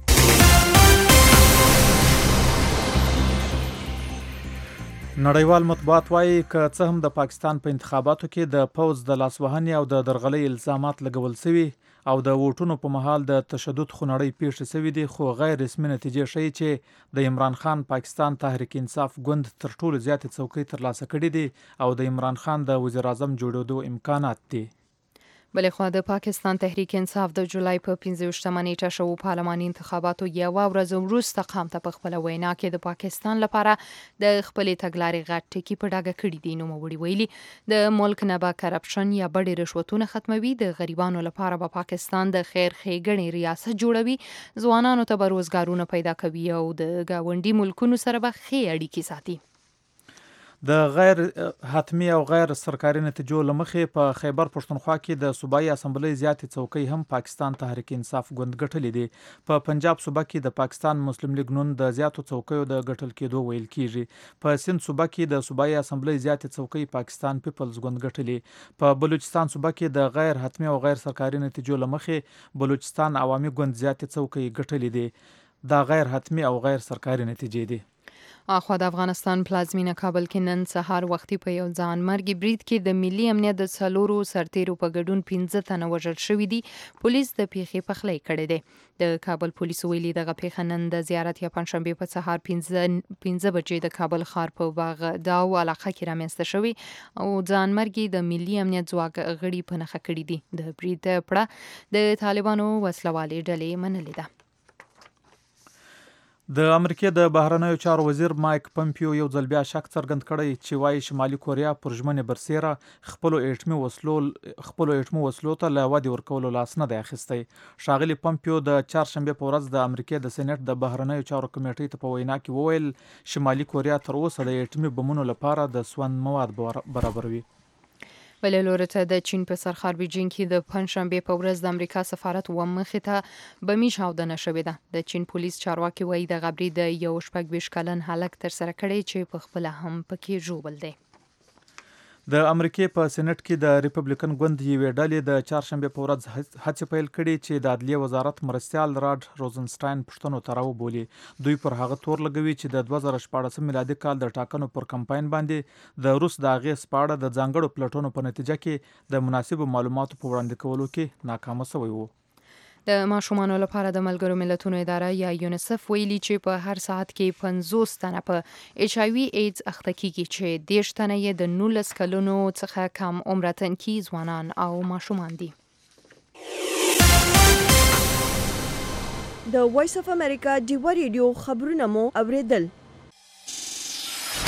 نړیوال مطبوعات وایي که څه هم د پاکستان په انتخاباتو کې د پوځ د لاسوهنې او د درغلۍ الزامات لګول شوي او د ووټونو په مهال د تشدد خونړۍ پیښې شوي دي، خو غیر رسمي نتیجې ښیي چې د عمران خان پاکستان تحریک انصاف ګوند تر ټولو زیاتې څوکۍ ترلاسه کړي دي او د عمران خان د وزیر اعظم جوړېدو امکانات دي. بلې خوا د پاکستان تحریک انصاف د جولای په پنځویشتمه نیټه شوو پارلماني انتخاباتو یوه ورځ وروسته قام ته په خپله وینا کې د پاکستان لپاره د خپلې تګلارې غټ ټکي په ډاګه کړي دي. نوموړي ویلي د ملک نه به کرپشن یا بډې رشوتونه ختموي، د غریبانو لپاره به پاکستان د خیر ښېګڼې ریاست جوړوي، ځوانانو ته به روزګارونه پیدا کوي او د ګاونډي ملکونو سره به ښې اړیکې ساتي. د غیر حتمی او غیر سرکاري نتیجو له مخې په خیبر پښتونخوا کې د صوبایي اسمبلی زیاتې څوکۍ هم پاکستان تحریک انصاف ګوند ګټلې دي. په پنجاب صوبه کې د پاکستان مسلم لیگ نون د زیاتو څوکیو د ګټل کېدو ویل کیږي. په سند صوبه کې د صوبایي اسمبلی زیاتې څوکۍ پاکستان پیپلز ګوند ګټلې. په بلوچستان صوبه کې د غیر حتمی او غیر سرکاري نتیجو له مخې بلوچستان عوامي ګوند زیاتې څوکۍ ګټلې دي. دا غیر حتمی او غیر سرکاري نتیجې دي. اخوا د افغانستان پلازمینه کابل کې نن سهار وختي په یو ځانمرګي برید کې د ملي امنیت د څلورو سرتیرو په ګډون پنځه تنه وژل شوي دي. پولیس د پیښې پخلی کړی دی. د کابل پولیسو ویلي دغه پیښه نن د زیارت یا پنځشنبې په سهار پنځه بجې د کابل ښار په باغداو علاقه کې رامنځته شوې او ځانمرګي د ملي امنیت ځواک غړي په نښه کړي دي. د برید پړه د طالبانو وسلوالې ډلې منلې ده. د امریکې د بهرنیو چارو وزیر مایک پمپیو یو ځل بیا شک څرګند کړی چې وایي شمالي کوریا پر ژمنې برسیره خپلو اټومي وسلو خپلو اټومي وسلو ته له ودې ورکولو لاس نه دی اخیستی. ښاغلي پمپیو د چهارشنبې په ورځ د امریکې د سېنات د بهرنیو چارو کمیټې ته په وینا کې وویل شمالي کوریا تر اوسه د اټومي بمونو لپاره د سون مواد برابروي. بلې لوري ته د چین په سرخار بیجینګ کې د پنځشنبې په ورځ د امریکا سفارت و مخې ته بمي چاودنه شوې ده. د چین پولیس چارواکي وایي د غبري د یو شپږویشت کلن هلک ترسره کړی چې په خپله هم پکې ژوبل دی. د امریکې په سېنات کې د ریپبلیکن ګوند یوې ډلې د چهارشنبې په ورځ هڅې پیل کړي چې د عدلیې وزارت مرستیال راډ روزنسټاین پوښتنو ته راوبولي. دوی پر هغه تور لګوي چې د دوه زره شپاړسم میلادي کال د ټاکنو پر کمپاین باندې د روس د اغېز په اړه د ځانګړو پلټنو په نتیجه کې د مناسبو معلوماتو په وړاندې کولو کې ناکامه شوی وو. د ماشومانو لپاره د ملګرو ملتونو اداره یا یونیسف ویلي چې په هر ساعت کې پنځوس تنه په ایچ آی وي ایډز اخته کیږي چې دېرش تنه یې د نولس کلونو څخه کم عمره تنکي ځوانان او ماشومان دي. د وایس اف امریکا ډیو ریډیو خبرونه مو اوریدل.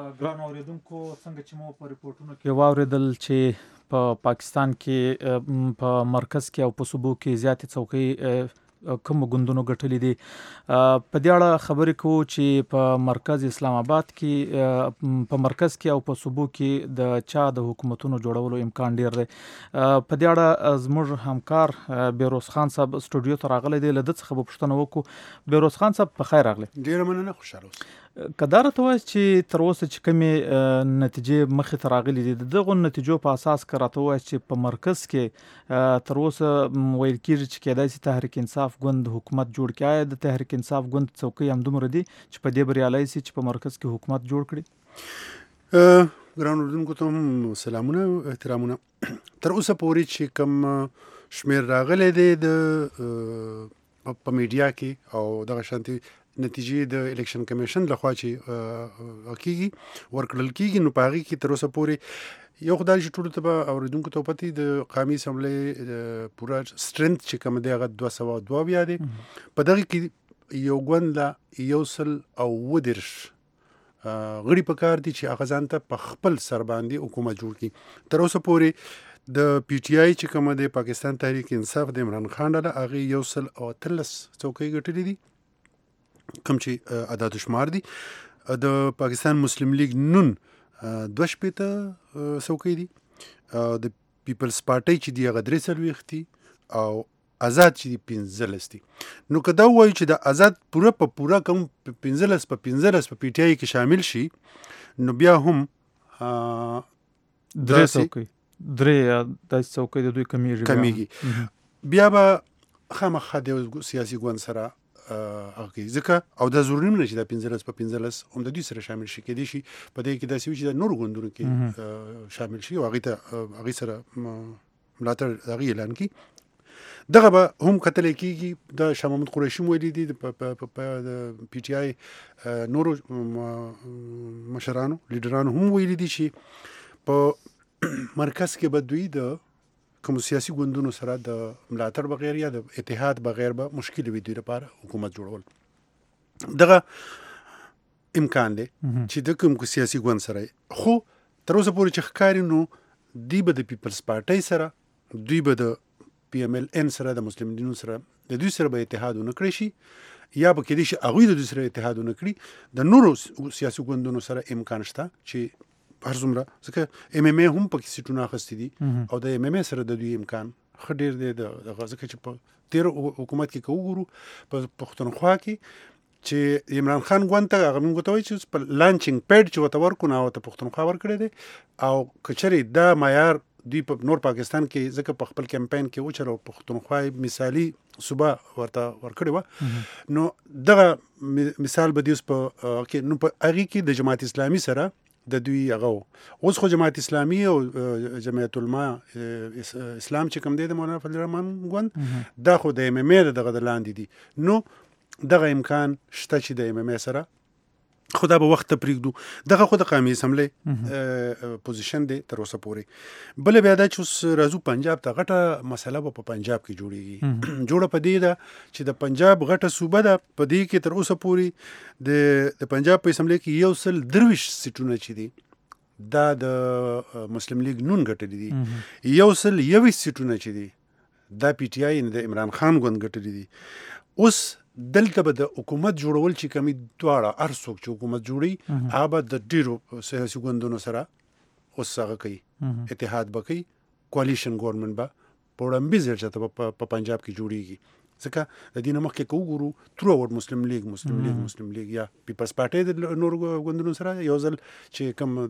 ګران اوریدونکو څنګه چې مو په ریپورتونو کې واوریدل چې په پاکستان کې په مرکز کې او په صوبو کې زیاتې څوکۍ کوم ګوندونو ګټلې دي. په دې اړه خبرې کوو چې په مرکز اسلام آباد کې په مرکز کې او په صوبو کې د چا د حکومتونو جوړولو امکان ډیر دی. په دې اړه زموږ همکار بیروز خان صاحب سټوډیو ته راغلی دی. له ده څخه به پوښتنه وکړو. بیروز خان صاحب په خیر راغلی. ډیره مننه، خوشحاله اوسئ. که دا راته وایاست چې تر اوسه چې کومې نتیجې مخې ته راغلي دي، د دغو نتیجو په اساس که راته ووایاست چې په مرکز کې تر اوسه ویل کېږي چې کېدای شي تحریک انصاف ګوند حکومت جوړ کړي، آیا د تحریک انصاف ګوند څوکۍ همدومره دي چې په دې بریالی شي چې په مرکز کې حکومت جوړ کړي؟ ګران اورېدونکو ته هم سلامونه او احترامونه. تر اوسه پورې چې کوم شمېر راغلی دی د په میډیا کې او دغه شانتې نتیجې د الیکشن کمیشن لخوا چې کیږي ورکړل کیږي، نو په هغې کې تر اوسه پورې یو خدای چې ټولو ته به اورېدونکو ته پتې د قومي اسمبلۍ پوره سټرنث چې کوم دی هغه دوه سوه دوه اویا دی. په دغه کې یو ګوند له یو سل او اووه دېرش غړي پکار دي چې هغه ځان ته په خپل سر باندې حکومت جوړ کړي. تر اوسه پورې د پی ټي آی چې کومه دی پاکستان تحریک انصاف د عمران خان ډله هغې یو سل او اتلس څوکۍ ګټلې دي کوم چې عدد شمار دي. د پاکستان مسلم لیگ نون دوه شپېته څوکۍ دي. د پیپلز پارټۍ چې دی هغه درې څلوېښت دي او آزاد چې دی پنځلس دي. نو که دا ووایو چې د آزاد پوره په پوره کوم پنځلس په پنځلس په پی ټي آی کې شامل شي، نو بیا هم درې څوکۍ درې داسې څوکۍ د دوی کمیږي کمیږي بیا به خامخا د سیاسي ګوند سره هغه ځکه او دا ضروري نه چې دا پنځلس په پنځلس هم د دوی سره شامل شي. کېدای شي په دې کې داسې وي چې د نورو ګوندونو کې شامل شي او هغې ته هغې سره ملاتړ هغې اعلان کړي. دغه به هم کتلی کېږي. د شاه محمود قریشي م ویلي دي د پی ټي آی نورو مشرانو لیډرانو هم ویلي دي چې په مرکز کې به دوی د کوم سیاسي ګوندونو سره د ملاتړ بغیر یا د اتحاد بغیر به مشکل وي دوی لپاره حکومت جوړول. دغه امکان دی چې د کوم سیاسي ګوند سره، خو تر اوسه پورې چې ښکاري نو دوی به د پیپلز پارټۍ سره، دوی به د پی ایم ایل این سره، د مسلم لیګ سره، د دوی سره به اتحاد ونه کړی شي یا به کېدای شي هغوی د دوی سره اتحاد ونه کړي. د نورو سیاسي ګوندونو سره امکان شته چې هر څومره، ځکه ایم ایم ای هم پکې سیټونه اخیستي دي او د ایم ایم ای سره د دوی امکان ښه ډېر دی. دغه ځکه چې په تېر حکومت کې که وګورو په پښتونخوا کې چې عمران خان ګوند ته هغه موږ ته وایي چې په لانچینګ پیډ چې ورته ورکړو نو هغه ته پښتونخوا ورکړی دی. او که چېرې دا معیار دوی په نور پاکستان کې ځکه په خپل کمپاین کې وچلو پښتونخوا مثالي صوبه ورته ورکړې وه، نو دغه مثال به دوی اوس په کې نو په هغې کې د جماعت اسلامي سره د دوی هغه اوس خو جماعت اسلامي او جمعیت علما اسلام چې کوم دی د مولانا فضل الرحمن ګوند دا خو د ایم ایم ای دغه د لاندې دي. نو دغه امکان شته چې د ایم ایم ای سره، خو دا به وخت ته پرېږدو. دغه خو د قومي اسمبلۍ پوزیشن دی تر اوسه پورې. بله بیا دا چې اوس راځو پنجاب ته، غټه مسله به په پنجاب کې جوړېږي. جوړه په دې ده چې د پنجاب غټه صوبه ده، په دې کې تر اوسه پورې د د پنجاب په اسمبلۍ کې یو سل درویشت سیټونه چې دي دا د مسلم لیگ نون ګټلي دي، یو سل یویشت سیټونه چې دي دا پی ټي آی د عمران خان ګوند ګټلي دي. اوس دلته به د حکومت جوړول چې کمی دواړه هر څوک چې حکومت جوړي هغه به د ډېرو سیاسي ګوندونو سره اوس هغه کوي، اتحاد به کوي، کولیشن ګورنمنټ به په وړاندې ځای چې په پنجاب کې جوړیږي. ځکه د دې نه مخکې که وګورو تھرو اوټ مسلم لیگ مسلم لیگ مسلم لیگ یا پیپلز پارټۍ د نورو ګوندونو سره یو ځل چې کوم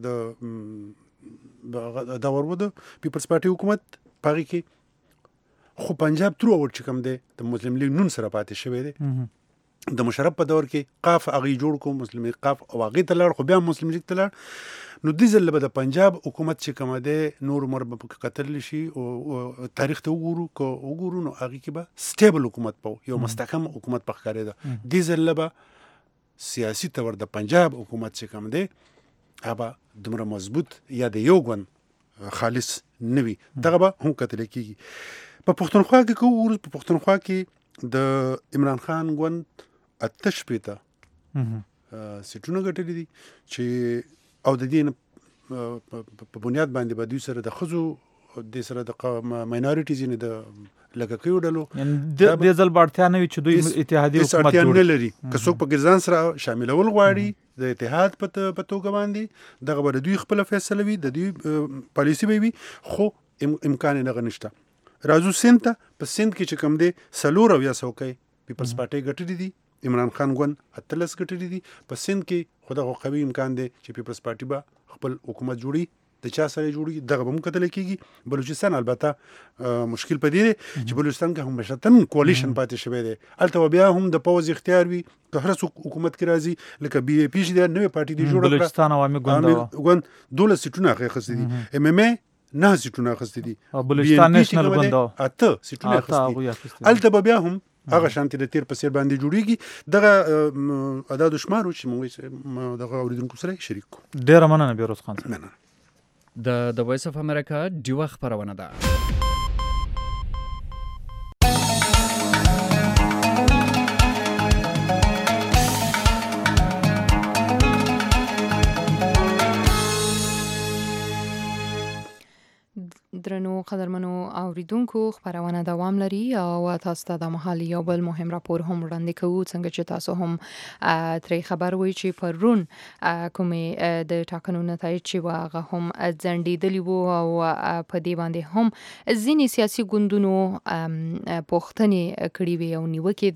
د دا ور و د پیپلز پارټۍ حکومت په هغې کې، خو پنجاب تھرو اوټ چې کوم دی د مسلم لیگ نون سره پاتې شوی دی. د مشرف په دور کې قاف هغې جوړ کړو، مسلم لیگ قاف او هغې ته لاړ، خو بیا مسلم لیگ ته لاړ. نو دې ځل به د پنجاب حکومت چې کومه دی نور عمر به پکې کتلی شي او تاریخ ته وګورو که وګورو نو هغې کې به سټیبل حکومت به یو مستحکم حکومت به ښکارېده. دې ځل به سیاسي طور د پنجاب حکومت چې کوم دی هغه به دومره مضبوط یا د یو ګوند خالص نه وي، دغه به هم کتلی کېږي. په پښتونخوا کې که وګورو، په پښتونخوا کې د عمران خان ګوند اته شپېته سیټونه ګټلي دي چې او د دې په بنیاد باندې به دوی سره د ښځو د سره د ماینورټیز نه د لکه کيو ډلو د ځل بارتیا نه وي چې دوی اتحادیه حکومت جوړ نه لري که څوک په ګرځان سره شاملول غواړي د اتحاد په توګه باندې دغه به دوی خپل فیصله وي د دوی پالیسی وي خو امکان نه غنښت راځو سند ته په سند کې چې کوم دی سلور او یا څوکۍ پیپلز پارټي ګټلې دي عمران خان ګوند اتلس ګټلې دي په سند کې خدای قوي امکان دی چې پیپلز پارټي به خپل حکومت جوړي د چا سره جوړي دغه به هم کتل کېږي بلوچستان البته مشکل پدې دی چې بلوچستان کې هم مشتن کولیشن پاتې شوی دی البته بیا هم د پوز اختیار وي که هر څوک حکومت کې راځي لکه بي اي پی چې د نوې پارټي دی جوړه بلوچستان عوامي ګوند ګوند دولس سیټونه اخیستي دي ام ام ای نه سیټونه اخیستي دي بلوچستان نېشنل ګوند اته سیټونه اخیستي البته بیا هم هغه شانتي د تیر په سیر باندې جوړیږي دغه عدد شمارو چې موږ دغه اوریدونکو سره شریک کو ډیر مننه بیروز خان مننه د د وایس اف امریکا ډیوه خبرونه ده درنو قدرمنو اوریدونکو خبرونه دوام لري او تاسو ته د محلي یو بل مهم راپور هم وړاندې کوو څنګه چې تاسو هم ترې خبر وي چې پرون کومې د ټاکنو نتایج چې واغه هم ځنډېدلی وو او په دې باندې هم ځینې سیاسي ګوندونو پوښتنې کړې وي او نیوکې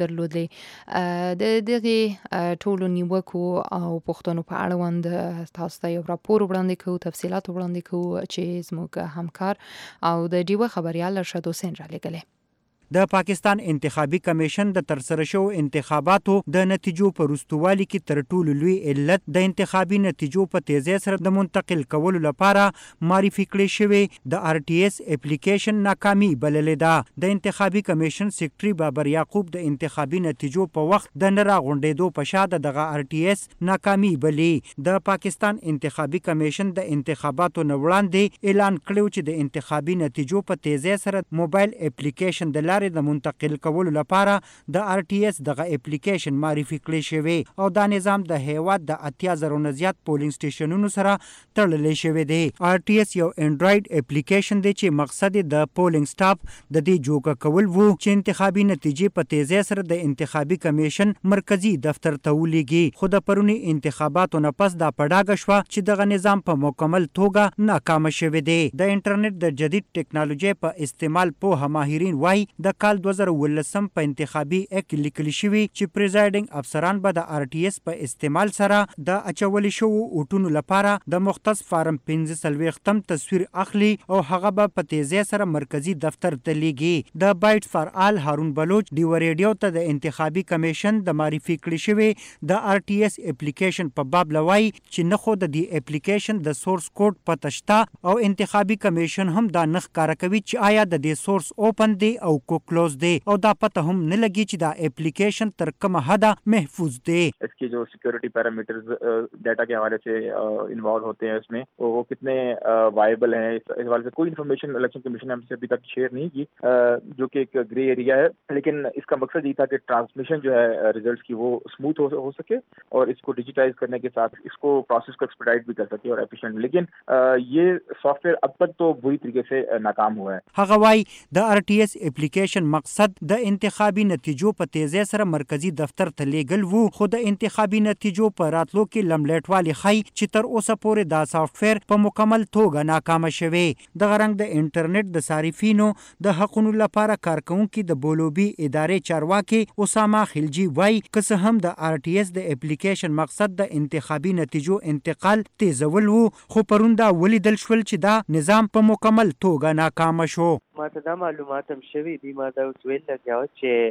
درلودې د دغه ټولو نیوکو او پوښتنو په اړوند تاسو ته یو راپور وړاندې کوو تفصیلات وړاندې کوو چې زموږ همکار او د ډیوه خبريال ارشد حسین را لګلې د پاکستان انتخابي کمیشن د ترسره شو انتخاباتو د نتیجو په رستوالي کې تر ټولو لوی علت د انتخابي نتیجو په تیزی سره د منتقل کولو لپاره معرفي کړی شوی د آر ټي اس اپلیکیشن ناکامي بللې ده د انتخابي کمیشن سیکریټري بابر یعقوب د انتخابي نتیجو په وخت د نه راغونډېدو په شاده دغه آر ټي اس ناکامي بلې د پاکستان انتخابي کمیشن د انتخاباتو نه وړاندې اعلان کړو چې د انتخابي نتیجو په تیزی سره موبایل اپلیکیشن د لارې د منتقل کولو لپاره د آر ټي اس دغه اپلیکیشن معرفي کړی شوی او دا نظام د هیواد د اتیا زرو نه زیات پولینګ سټیشنونو سره تړلی شوی دی آر ټي اس یو انډراید اپلیکیشن دی چې مقصد د پولینګ سټاف د دې جوګه کول وو چې انتخابي نتیجې په تیزی سره د انتخابي کمیشن مرکزی دفتر ته ولېږي خو د پرونی انتخاباتو نه پس دا پډاګه شوه چې دغه نظام په مکمل توګه ناکام شوی دی د انټرنیټ د جدید ټیکنالوژي په استعمال په ماهرین وایي د کال دوه زره ولسم په انتخابي اک لیکل شوی چې پریزایډینګ افسران به د آر ټي اس په استعمال سره د اچول شو اوټونو لپاره د مختص فارم پنځه څلوېښتم تصویر اخلي او هغه به په تیزی سره مرکزی دفتر ته لیږي د بایټ فار آل هارون بلوچ ډیو ریډیو ته د انتخابي کمیشن د معرفي کړی شوی د آر ټي اس اپلیکیشن په باب لوي چې نه خو د دې اپلیکیشن د سورس کوډ پته شته او انتخابي کمیشن هم دا نخ کار کوي چې آیا د دې سورس اوپن دی او کو کلوز دی او دا پته هم نه لګي چې دا اپلیکیشن تر کومه حد محفوظ دی اس کی جو سیکورٹی پیرامیٹرز ڈیٹا کے حوالے سے انوالو ہوتے ہیں اس میں وہ کتنے وائبل ہیں اس حوالے سے کوئی انفارمیشن الیکشن کمیشن نے ہم سے ابھی تک شیئر نہیں کی جو کہ ایک گرے ایریا ہے لیکن اس کا مقصد یہ تھا کہ ٹرانسمیشن جو ہے ریزلٹس کی وہ اسموتھ ہو سکے اور اس کو ڈیجیٹائز کرنے کے ساتھ اس کو پروسیس کو ایکسپیڈائٹ بھی کر سکے اور ایفیشینٹ لیکن یہ سافٹ ویئر اب تک تو بری طریقے سے ناکام ہوا ہے هغه وايي د آر ټي اس اپلیکیشن مقصد د انتخابي نتیجو په تیزی سره مرکزی دفتر ته لیږل وو خو د انتخابي نتیجو په راتلو کې لملیټوالي خی چې تر اوسه پورې دا سافت ویر په مکمل توګه ناکامه شوی د غرنګ د انټرنیټ د صارفینو د حقوقو لپاره کارکونکو د بولوبي ادارې چارواکي اسامه خلجی وای که هم د آر ټي اس د اپلیکیشن مقصد د انتخابي نتیجو انتقال تیزول وو خو پروندا ولیدل شول چې دا نظام په مکمل توګه ناکامه شو ماته دا معلومات هم شوي دي ما دا اوس ویل لګیاوه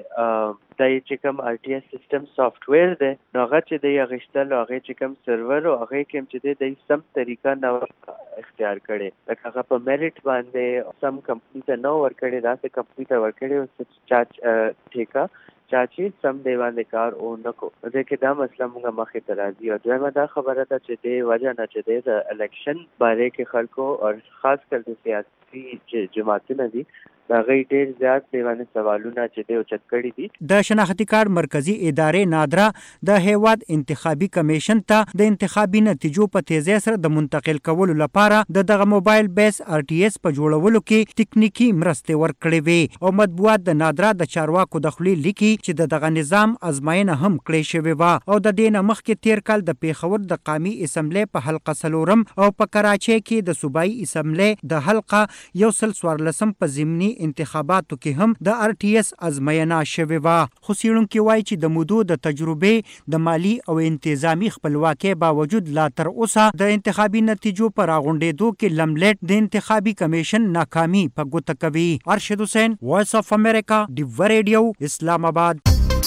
چې دا چې کوم آر ټي اس سیسټم سافت ویر دی نو هغه چې دی اخیستل او هغې چې کوم سرور او هغې کې هم چې دی دی سم طریقه نه اختیار کړې لکه هغه په میرټ باندې سم کمپني ته نه ورکړې داسې کمپني ته ورکړې او چا ټیکه چا چې سم دی باندې کار او نه کو دې کې دا مسله موږ مخې ته راځي او دویمه دا خبره ده چې دی وجه نه چې دی د الیکشن باره کې خلکو او خاص کر د سیاسي جماعتونه دي هغه ډېر زیات دی باندې سوالونه چې دی اوچت کړي دي. د شناختی کارت مرکزی ادارې نادرا د هیواد انتخابي کمیشن ته د انتخابي نتیجو په تیزی سره د منتقل کولو لپاره د دغه موبایل بیس آر ټي اس په جوړولو کې ټکنیکی مرستې ورکړې وې او مطبوعات د نادرا د چارواکو د خولې لیکي چې د دغه نظام ازمایښت هم کړې شوې وه او د دې نه مخکې تیر کال د پیښور د قومي اسمبلی په حلقه څلورم او په کراچۍ کې د صوبایي اسمبلی د حلقه یو سل څوارلسم په ضمني انتخاباتو کې هم د آر ټي اس ازمایښت شوې وه. خو څېړونکي وایي چې د مودو د تجربې د مالي او انتظامی خپلواکۍ باوجود لا تر اوسه د انتخابي نتیجو پر راغونډېدو کې لملیټ د انتخابي کمیشن ناکامي په ګوته کوي. ارشد حسین، وایس اف امریکا، ډیو ریډیو، اسلام آباد.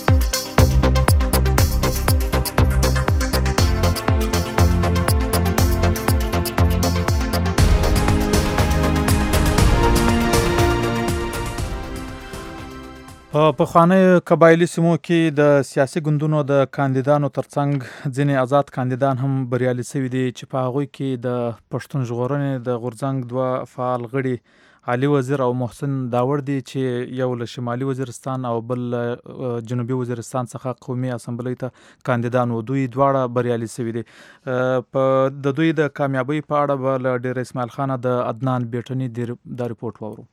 په پخوانیو قبایلي سیمو کې د سیاسي ګوندونو د کاندیدانو ترڅنګ ځینې آزاد کاندیدان هم بریالي شوي دي چې په هغوی کې د پښتون ژغورنې د غورځنګ دوه فعال غړي علي وزیر او محسن داوړ دي چې یو له شمالي وزیرستان او بل جنوبي وزیرستان څخه قومي اسمبلی ته کاندیدان وو. دوی دواړه بریالي شوي دي. په د دوی د کامیابۍ په اړه به له ډېر اسماعیل خانه د عدنان بیټني دا رپورټ واورو.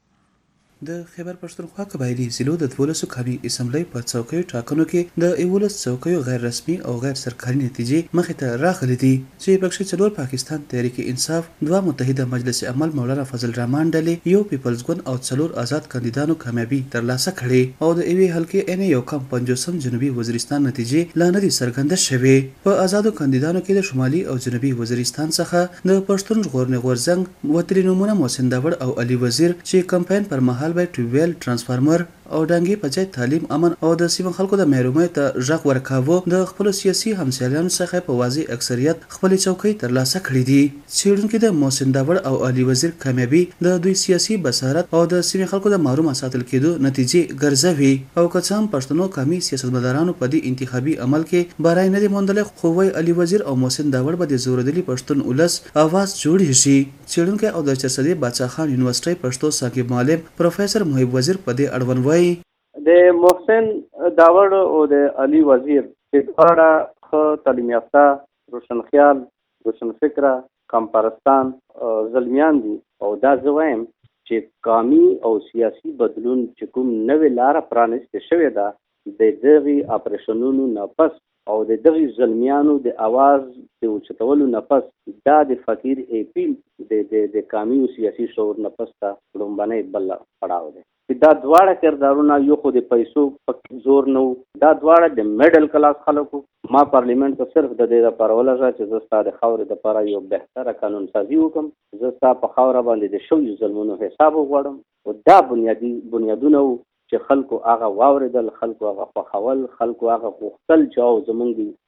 د خیبر پښتونخوا قبایلي ضلعو د دولسو قومي اسمبلی په څوکیو ټاکنو کې د یولس څوکیو غیر رسمي او غیر سرکاري نتیجې مخې ته راغلي دي چې پکښې څلور پاکستان تحریک انصاف، دوه متحده مجلس عمل مولانا فضل الرحمن ډلې، یو پیپلز ګوند او څلور آزاد کاندیدانو کامیابي ترلاسه کړې او د یوې حلقې ان یو کم پنځوسم جنوبي وزیرستان نتیجې لا نه دي څرګنده شوې. په آزادو کاندیدانو کې د شمالي او جنوبي وزیرستان څخه د پښتون ژغورنې غورځنګ وتلي نومونه محسن داوړ او علي وزیر چې کمپاین پر مهال به ټیوبویل، ترانسفارمر او ډانګي په ځای تعلیم، امن او د سیمه خلکو د محرومۍ ته غږ ورکاوه. د خپل سیاسي همسایانو څخه په واضح اکثریت خپل چوکۍ ترلاسه کړې دي. څېړونکي د محسن داوړ او علي وزیر کامیابي د دوی سیاسي بصارت او د سیمه خلکو د محروم ساتل کېدو نتیجې ګرځوي او که څه هم پښتنو قومي سیاستمدارانو په دې انتخابي عمل کې بری نه دی موندلی، خو وايي علي وزیر او محسن داوړ به د زوردلي پښتون ولس اواز جوړې شي. څېړونکی او د چرسدي باچا خان یونیورسيټي پښتو ساقب معلم پروفیسر محب وزیر په دې اړوند وایي د محسن داوړ او د علي وزیر چې دواړه ښه تعلیم یافته، روشنخیال، روشنفکره، کمپرستان زلمیان دي او دا زه وایم چې قومي او سیاسي بدلون چې کوم نوې لاره پرانیستې شوې ده د دغې اپریشنونو نه پس او د دغې زلمیانو د اواز د اوچتولو نه پس دا د فقیر اپیل د د قومي او سیاسي شعور نه پس ته لومړنی بل پړاو دی. دا دواړه کردارونه یو خو د پیسو په زور نه وو، دا دواړه د میډل کلاس خلکو. ما پارلیمنت ته صرف د دې لپاره ولږه چې زه ستا د خاورې دپاره یو بهتره قانون سازي وکړم، زه ستا په خاوره باندې د شویو ظلمونو حساب وغواړم. او دا بنیادي بنیادونه وو چې خلکو هغه واورېدل، خلکو هغه خوښول، خلکو هغه غوښتل چې او زمونږ د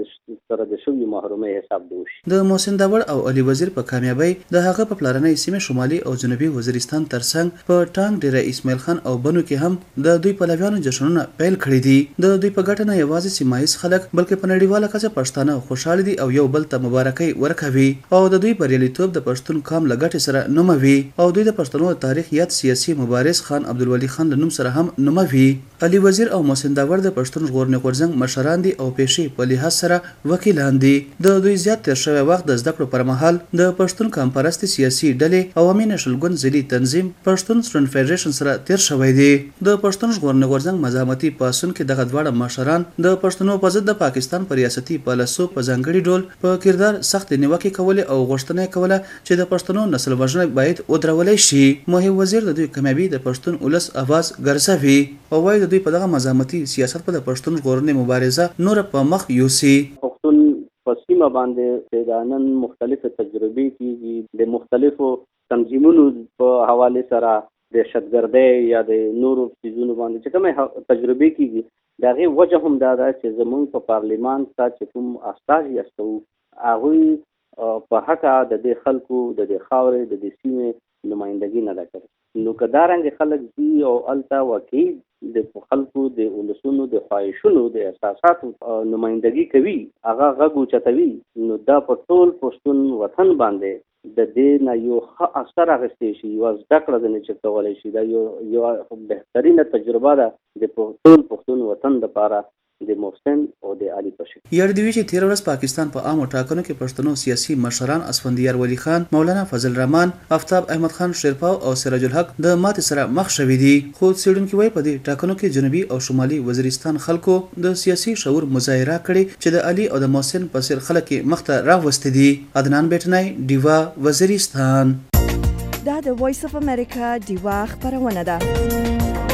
سره د شویو محرومۍ حساب دی وشي. د محسن داوړ او علي وزیر په کامیابۍ د هغه په پلرنۍ سیمې شمالي او جنوبي وزیرستان ترڅنګ په ټانګ ډیره اسماعیل خان او بنو کې هم د دوی پلویانو جشنونه پیل کړي دي. د دوی په ګټه نه یوازې سیمایي خلک بلکې په نړیواله کچه پښتانه خوشاله دي او یو بل ته مبارکۍ ورکوي او د دوی بریالیتوب د پښتون قوم له ګټې سره نوموي او دوی د پښتنو تاریخ یاد سیاسي مبارز خان عبدالولي خان له نوم سره هم نوموي. علي وزیر او محسن داوړ د پښتون ژغورنې غورځنګ مشران دي او پیشې په لحاظ سره وکیلان دي. د دوی زیات تیر شوی وخت د زده کړو پر مهال د پښتون قوم پرستي سیاسي ډلې عوامي نشل ګوند ځلي تنظیم پښتون سټوډنټ فدریشن سره تیر شوی دی. د پښتون ژغورنې غورځنګ مزاحمتي پاڅون کې دغه دواړه مشران د پښتنو په ضد د پاکستان په ریاستي پالیسو په ځانګړي ډول په کردار سخت نیوکې کولې او غوښتنه کوله چې د پښتنو نسل وژنه باید ودرولای شي. محب وزیر د دوی کامیابي د پښتون ولس اواز ګرځوي او وايي د دوی په دغه مزاحمتي سیاست په د پښتون ژغورنې مبارزه نور په مخ یوسي. پښتون په سیمه باندې د نن مختلفه تجربې کیږي، د مختلفو تنظیمونو په حواله سره د دهشتګردۍ یا د نورو چیزونو باندې چې کومه تجربې کیږي، د هغې وجه هم دا ده چې زموږ په پارلیمان ته چې کوم استازي استوو هغوی په حقه د دې خلکو د دې خاورې د دې سیمې نمایندګي نه ده کړې. نو که دارنګې خلک ځي او هلته واقعي د خلکو د ولسونو د خواهشونو د احساساتو نمایندګي کوي، هغه غږ اوچتوي، نو دا په ټول پښتون وطن باندې د دې نه یو ښه اثر اخیستی شي، یوه زده کړه ځینې چې کولی شي، دا یو یوه بهترینه تجربه ده د ټول پښتون وطن دپاره د محسن او د علي په شکل. یاد دی چې تیر ورځ پاکستان په عامو ټاکنو کې پښتنو سیاسي مشران اسفندیار ولی خان، مولانا فضل رحمان، آفتاب احمد خان شیرپا او سراج الحق د ماتې سره مخ شوي دي. خو څېړونکي وایي په دې ټاکنو کې جنوبي او شمالي وزیرستان خلکو د سیاسي شعور مظاهره کړې چې د علي او د محسن په څېر خلک یې مخ ته راوستي دي. عدنان بیټنی، ډیوا، وزیرستان. دا د وایس اف امریکا ډیوا خپرونه ده.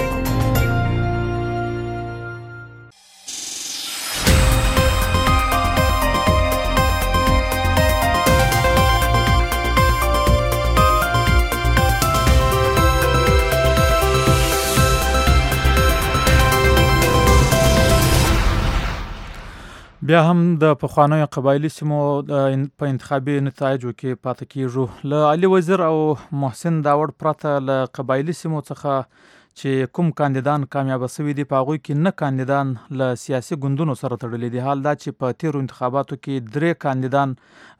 بیا هم د پخوانیو قبایلی سیمو په انتخابي نتایجو کې پاتې کیږو. له علي وزیر او محسن داوړ پرته له قبایلی سیمو څخه چې کوم کاندیدان کامیاب شوي دي په هغوی کې نه کاندیدان له سیاسي ګوندونو سره تړلي دي. حال دا چې په تیرو انتخاباتو کې درې کاندیدان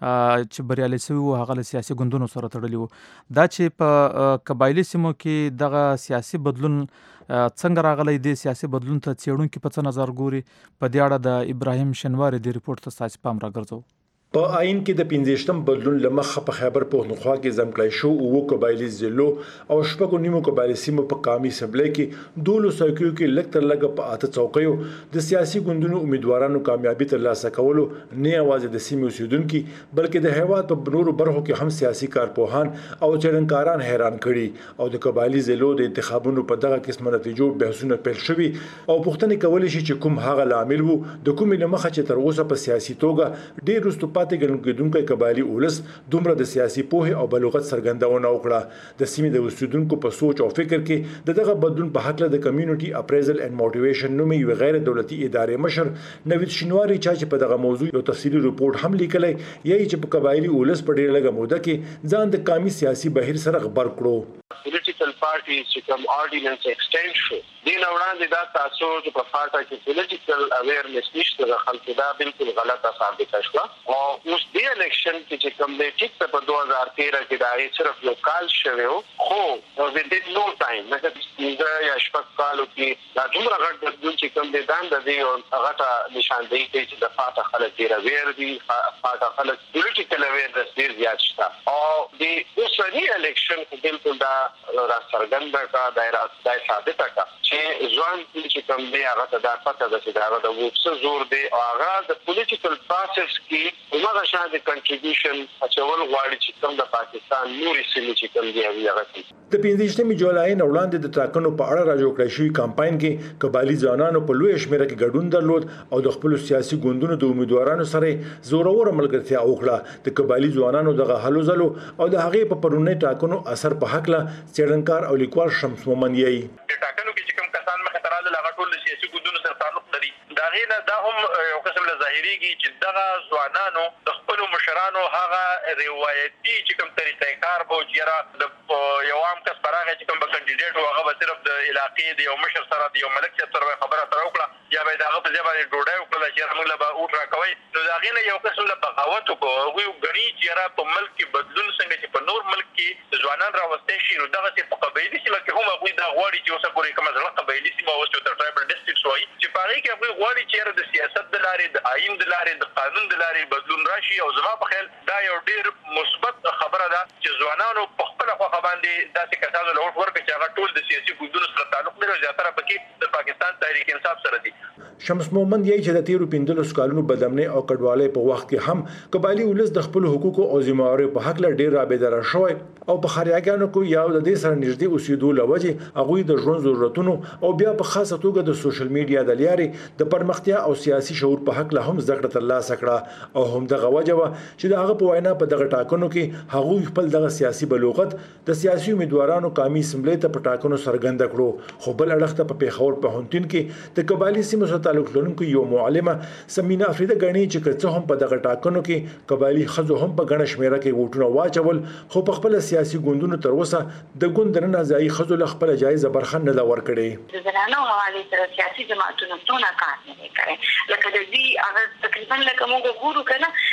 چې بریالي شوي وو هغه له سیاسي ګوندونو سره تړلي وو. دا چې په قبایلی سیمو کې دغه سیاسي بدلون څنګه راغلی دی، سیاسي بدلون ته څېړونکي په څه نظر ګوري، په دې اړه د ابراهیم شنواري د ریپورت ته ستاسې پام راګرځو. په آئین کې د پنځویشتم بدلون له مخه په خیبر پښتونخوا کې ځمکړی شو اووه قبایلي ضلعو او شپږو نیمو قبایلي سیمو په قومي اسمبلۍ کې دولس څوکیو کې لږ تر لږه په اته څوکیو د سیاسي ګوندونو امیدوارانو کامیابي ترلاسه کولو نه یوازې د سیمې اوسیدونکي بلکې د هېواد په نورو برخو کې هم سیاسي کارپوهان او څېړنکاران حیران کړي او د قبایلي ضلعو د انتخابونو په دغه قسمه نتیجو بحثونه پیل شوي او پوښتنې کولی شي چې کوم هغه لامل وو د کومې له مخه چې تر اوسه په سیاسي توګه ډېر وروسته پاتې ګڼل کېدونکی قبایلي اولس دومره د سیاسي پوهې او بلوغت څرګندونه وکړه. د سیمې د اوسیدونکو په سوچ او فکر کې د دغه بدلون په هکله د کمیونټي اپریزل اینډ موټیویشن نومي یوې غیر دولتي ادارې مشر نوید شینواري چا چې په دغه موضوع یو تفصیلي رپورټ هم لیکلی یایي چې په قبایلي اولس په ډېره لږه موده کې ځان د قومي سیاسي بهیر سره خبر کړو. پولیټیکل پارټیز چې کوم آرډیننس ایکسټینډ شو دې نه وړاندې دا تاسو چې په فاټا کې پولیټیکل اویرنس نشته د خلکو دا بالکل غلطه ثابته شوه او اوس دې الیکشن کې چې کوم دی ټیک ته په دوه هزار تیره کې دا یې صرف یو کال شوی و خو ودین نو ټایم لکه پنځه یا شپږ کالو کې دا دومره غټ بدلون چې کوم دی دا د دې هغه نشاندهي کوي چې د فاټا خلک ډېر اویر دي، فاټا خلک پولیټیکل اویرنس ډېر زیات شته او د اوسني الیکشن کې بالکل دا را څرګنده کا دایره دای ثابته کا چې ځوان چې کوم دی هغه ته دا پته ده چې دا هغه د وڅ زور دی او هغه د پولیټیکل پروسس کې هغه شاده کنټریبیوشن اچول غواړي چې کوم د پاکستان نوري سیمې چې کوم دی هغه د پنځویشتمې جولای نه وړاندې د ټاکنو په اړه راجوړ کړی شوی کمپاین کې قبایلي ځوانانو په لوی شمېره کې ګډون درلود او د خپل سیاسي ګوندونو د امیدوارانو سره زورور ملګرتیا وکړه. د قبایلي ځوانانو دغه هلو ځلو او د هغې په پرونی ټاکنو اثر په هکله څېړنکار او لیکوال شمس مومن یایي. د ټاکنو کې چې کوم کسان مخې ته راغلل هغه ټول د سیاسي ګوندونو سره تعلق لري. د هغې نه دا هم یو قسم له ظاهرېږي چې دغه ځوانانو د خپلو مشرانو هغه روایتي چې کوم طریقه کار به چې یاره د یو عام کس په راغی چې کوم به کندیډیټ و هغه به صرف د علاقې د یو مشر سره د یو ملک صاحب سره خبره سره وکړه یا به یې د هغه په ځای باندې ډوډۍ وکړله چې یاره موږ له به اوټ راکوئ. نو د هغې نه یو قسم له بغاوت وکړو. هغوی ګڼي چې یاره په ملک کې بدلون څنګه چې په نور ملک کې ځوانان راوستی شي نو دغسې په قبایلي سیمه کې هم هغوی دا غواړي چې اوسه پورې کومه زړه قبایلي سیمه اوس چې ورته ټرایبل ډسټرکټس وایي چې په هغې کې هغوی غواړي چې یاره د سیاست د لارې د آئین د لارې د قانون د لارې بدلون راشي او زما په خیال دا یو ډېر مثبت خبره ده چې ځوانانو په خپله خوښه باندې داسې کسانو له اوټ ورکړي چې هغه ټول د سیاسي ګوندونو سره تعلق لري او زیاتره پکې د پاکستان تحریک انصاف سره دي. شمس مومن یایي چې د تیرو پنځلسو کالونو بدامنۍ او کډوالۍ په وخت کې هم قبایلي ولس د خپلو حقوقو او ذمهواریو په هکله ډېر رابېداره شوی او په ښاریاګانو کې یا د دې سره نږدې اوسېدو له وجې هغوی د ژوند ضرورتونو او بیا په خاصه توګه د سوشل میډیا د لارې د پرمختیا او سیاسي شعور په هکله هم زده کړه ترلاسه کړه او همدغه وجه وه چې د هغه په وینا په دغه ټاکنو کې هغوی خپل دغه سیاسي بلوغت د سیاسي امیدوارانو قومي اسمبلۍ ته په ټاکنو څرګنده کړو. خو بل اړخ ته په پېښور پوهنتون کې د قبایلي سیمو سره تعلق لرونکو یو معلمه سمینا افریده ګڼي چې که څه هم په دغه ټاکنو کې قبایلي ښځو هم په ګڼه شمېره کې ووټونه واچول خو په خپله سیاسي ګوندونو تر اوسه د ګوند دننه ځایي ښځو له خپله جایزه برخه نه ده ورکړې. د زنانو حوالې سره سیاسي جماعتونو څونه کار نه دی کړی لکه د دې هغه تقریبا لکه موږ ګورو که نه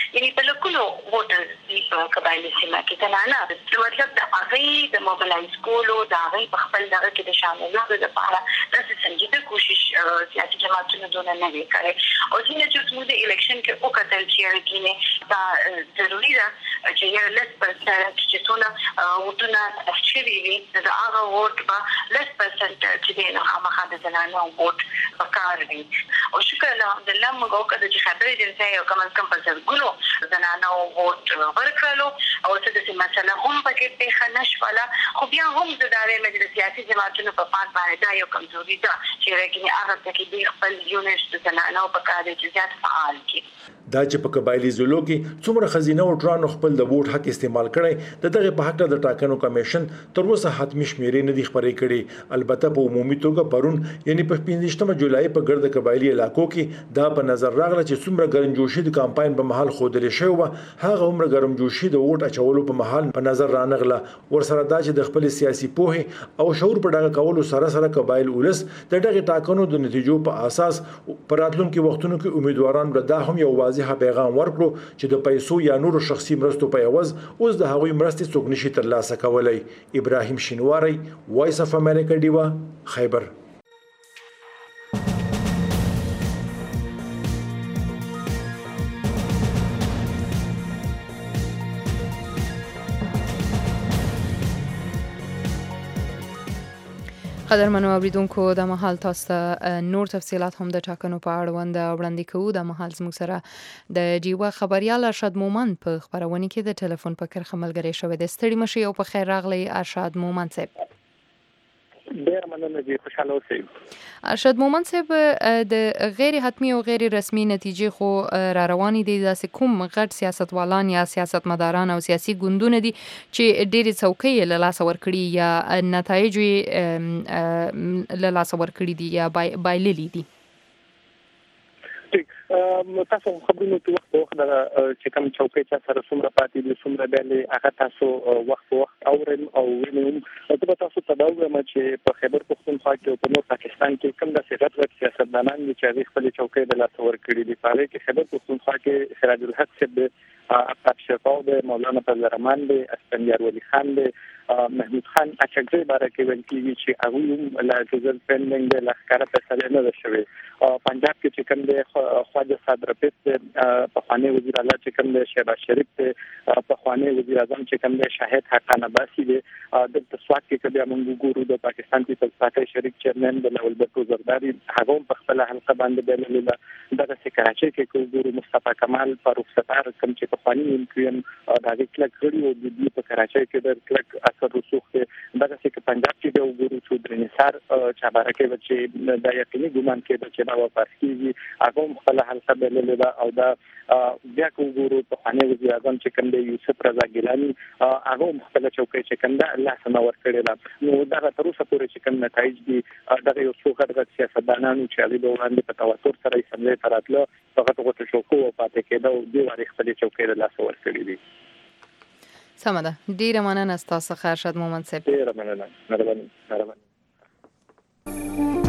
یعنی په لکونو ووټر دي په قبایلي سیمه کې زنانه نو مطلب د هغې د موبلایز کولو د هغې په خپل دغه کې د شاملولو لپاره داسې سنجیده کوشش سیاسي جماعتونو دونه نه وي کړی او ځینې چې زموږ د الیکشن کې وکتل چې یقیني دا ضروري ده چې یو لس پرسنټ چې څونه ووټونه شوي وي د هغه ووټ به لس پرسنټ چې دی نو خامخا د زنانو ووټ پکار وي او شکر الحمدلله موږ وکړو چې خبرې جنسي او کم از کم په زرګونو زنانو ووټ ورکړلو او څه داسې مسله هم پکې پېښه نه شوله خو بیا هم زه دا وایم چې د سیاسي جماعتونو په پات باندې دا یو کمزوري ده چې یقیني هغه ته کې دوی خپل یونټ د زنانو پکار دی چې زیات فعال کړي دا چې په قبایلي ضلعو کې څومره خزینه او ټرانو خپل د ووټ حق استعمال کړي د دغه په حق د ټاکنو کمیشن تر اوسه حتمی شمیرې نه دي خبرې کړي البته په عمومي توګه پرون یعنی په پنځمه جولای په ګرد قبایلي علاقو کې دا په نظر راغله چې څومره ګرمجوشي د کمپاین په محل خودل شوی و هغه عمر ګرمجوشي د ووټ اچولو په محل په نظر رانغله ورسره دا چې د خپل سیاسي پوهه او شعور په ډاګه کولو سره سره قبایل ولس د دغه ټاکنو د نتیجو په اساس په راتلونکو وختونو کې امیدواران به دا هم یو واضح پیغام ورکړو چې د پیسو یا نورو شخصي مرستو په عوض اوس د هغوی مرستې څوک نشي ترلاسه کولی. ابراهیم شینواری، وایس اف امریکا، ډیوا، خیبر. قدرمنو اوریدونکو د مهال تاسو ته نور تفصيلات هم د ټاکنو په اړوند وړاندې کوو. د مهال زموږ سره د جیوا خبريال ارشاد مومن په خبرونه کې د ټلیفون په کرخه ملګری شوی د ستړي مشي او په خیر راغلی ارشاد مومن صاحب. ډیر مننه دي، خوشاله اوسئ. ارشاد مومن صاحب د غیر حتمی او غیر رسمي نتیجې خو را روانې دي، داسې کوم غټ سیاستوالان یا سیاستمداران او سیاسي ګوندونه دي چې ډېرې څوکۍ له لاسه ورکړي یا نتایج یې له لاسه ورکړي دي یا بایللي دي؟ تاسو خبرونه په وخت په وخت د چې کوم چوکۍ چې سره څومره پاتې دي څومره بیلې هغه تاسو وخت په وخت اورم او وینم. زه تاسو ته دا وایم چې په خیبر پښتونخوا کې او په نور پاکستان کې کوم د سیاست غټ سیاستدانان دي چې خپل چوکۍ د لاس ورکړي دي. په هغه کې خیبر پښتونخوا کې سراج الحق صاحب، افتاب شفاو دی، مولانا فضل الرحمن دی، اسفندیار ولی خان دی، محمود خان اچګری باره کې ویل کېږي چې هغوی هم له جزل پینډینګ دی، له ښکاره فیصلې نه ده شوې. پنجاب کې چې کوم دی خواجه صادر رفیق دی، پخوانی وزیر اعلی چې کوم دی شهباز شریف دی، پخوانی وزیر اعظم چې کوم دی شاهد حقان عباسي دی. دلته سوات کې که بیا موږ وګورو د پاکستان پیپلز پارټۍ شریک چیرمن بلاول بټو زرداري هغه هم په خپله حلقه باندې بللې ده. دغسې کراچۍ کې که وګورو مصطفی کمال، فاروق ستار کوم چې پخواني امپیم د هغې کلک غړي وو، د دوی په کراچۍ کې د کلک اثر رسوخ دی. دغسې که پنجاب کې بیا وګورو چودري نثار چابهاره کې چې دا یقیني ګمان کېده چې دا واپس کېږي، هغه هم خپله حلقه بللې ده. او دا بیا که وګورو پخوانی وزیر اعظم چې کوم دی یوسف رضا ګیلاني هغه هم خپله چوکۍ چې کوم ده لاسه نه ورکړې ده. نو دغه تر اوسه پورې چې کوم نتایج دي دغه یو څو غټ غټ سیاستدانانو چې هغوی به وړاندې په تواتر سره اسمبلۍ ته راتله په غټو غټو چوکو پاتې کېده او دې وارې خپلې چوکۍ د لاسه ورکړې دي. سمه ده، ډېره مننه ستاسو څخه ارشاد مومن صاحب. ډېره مننه، مهرباني مهرباني.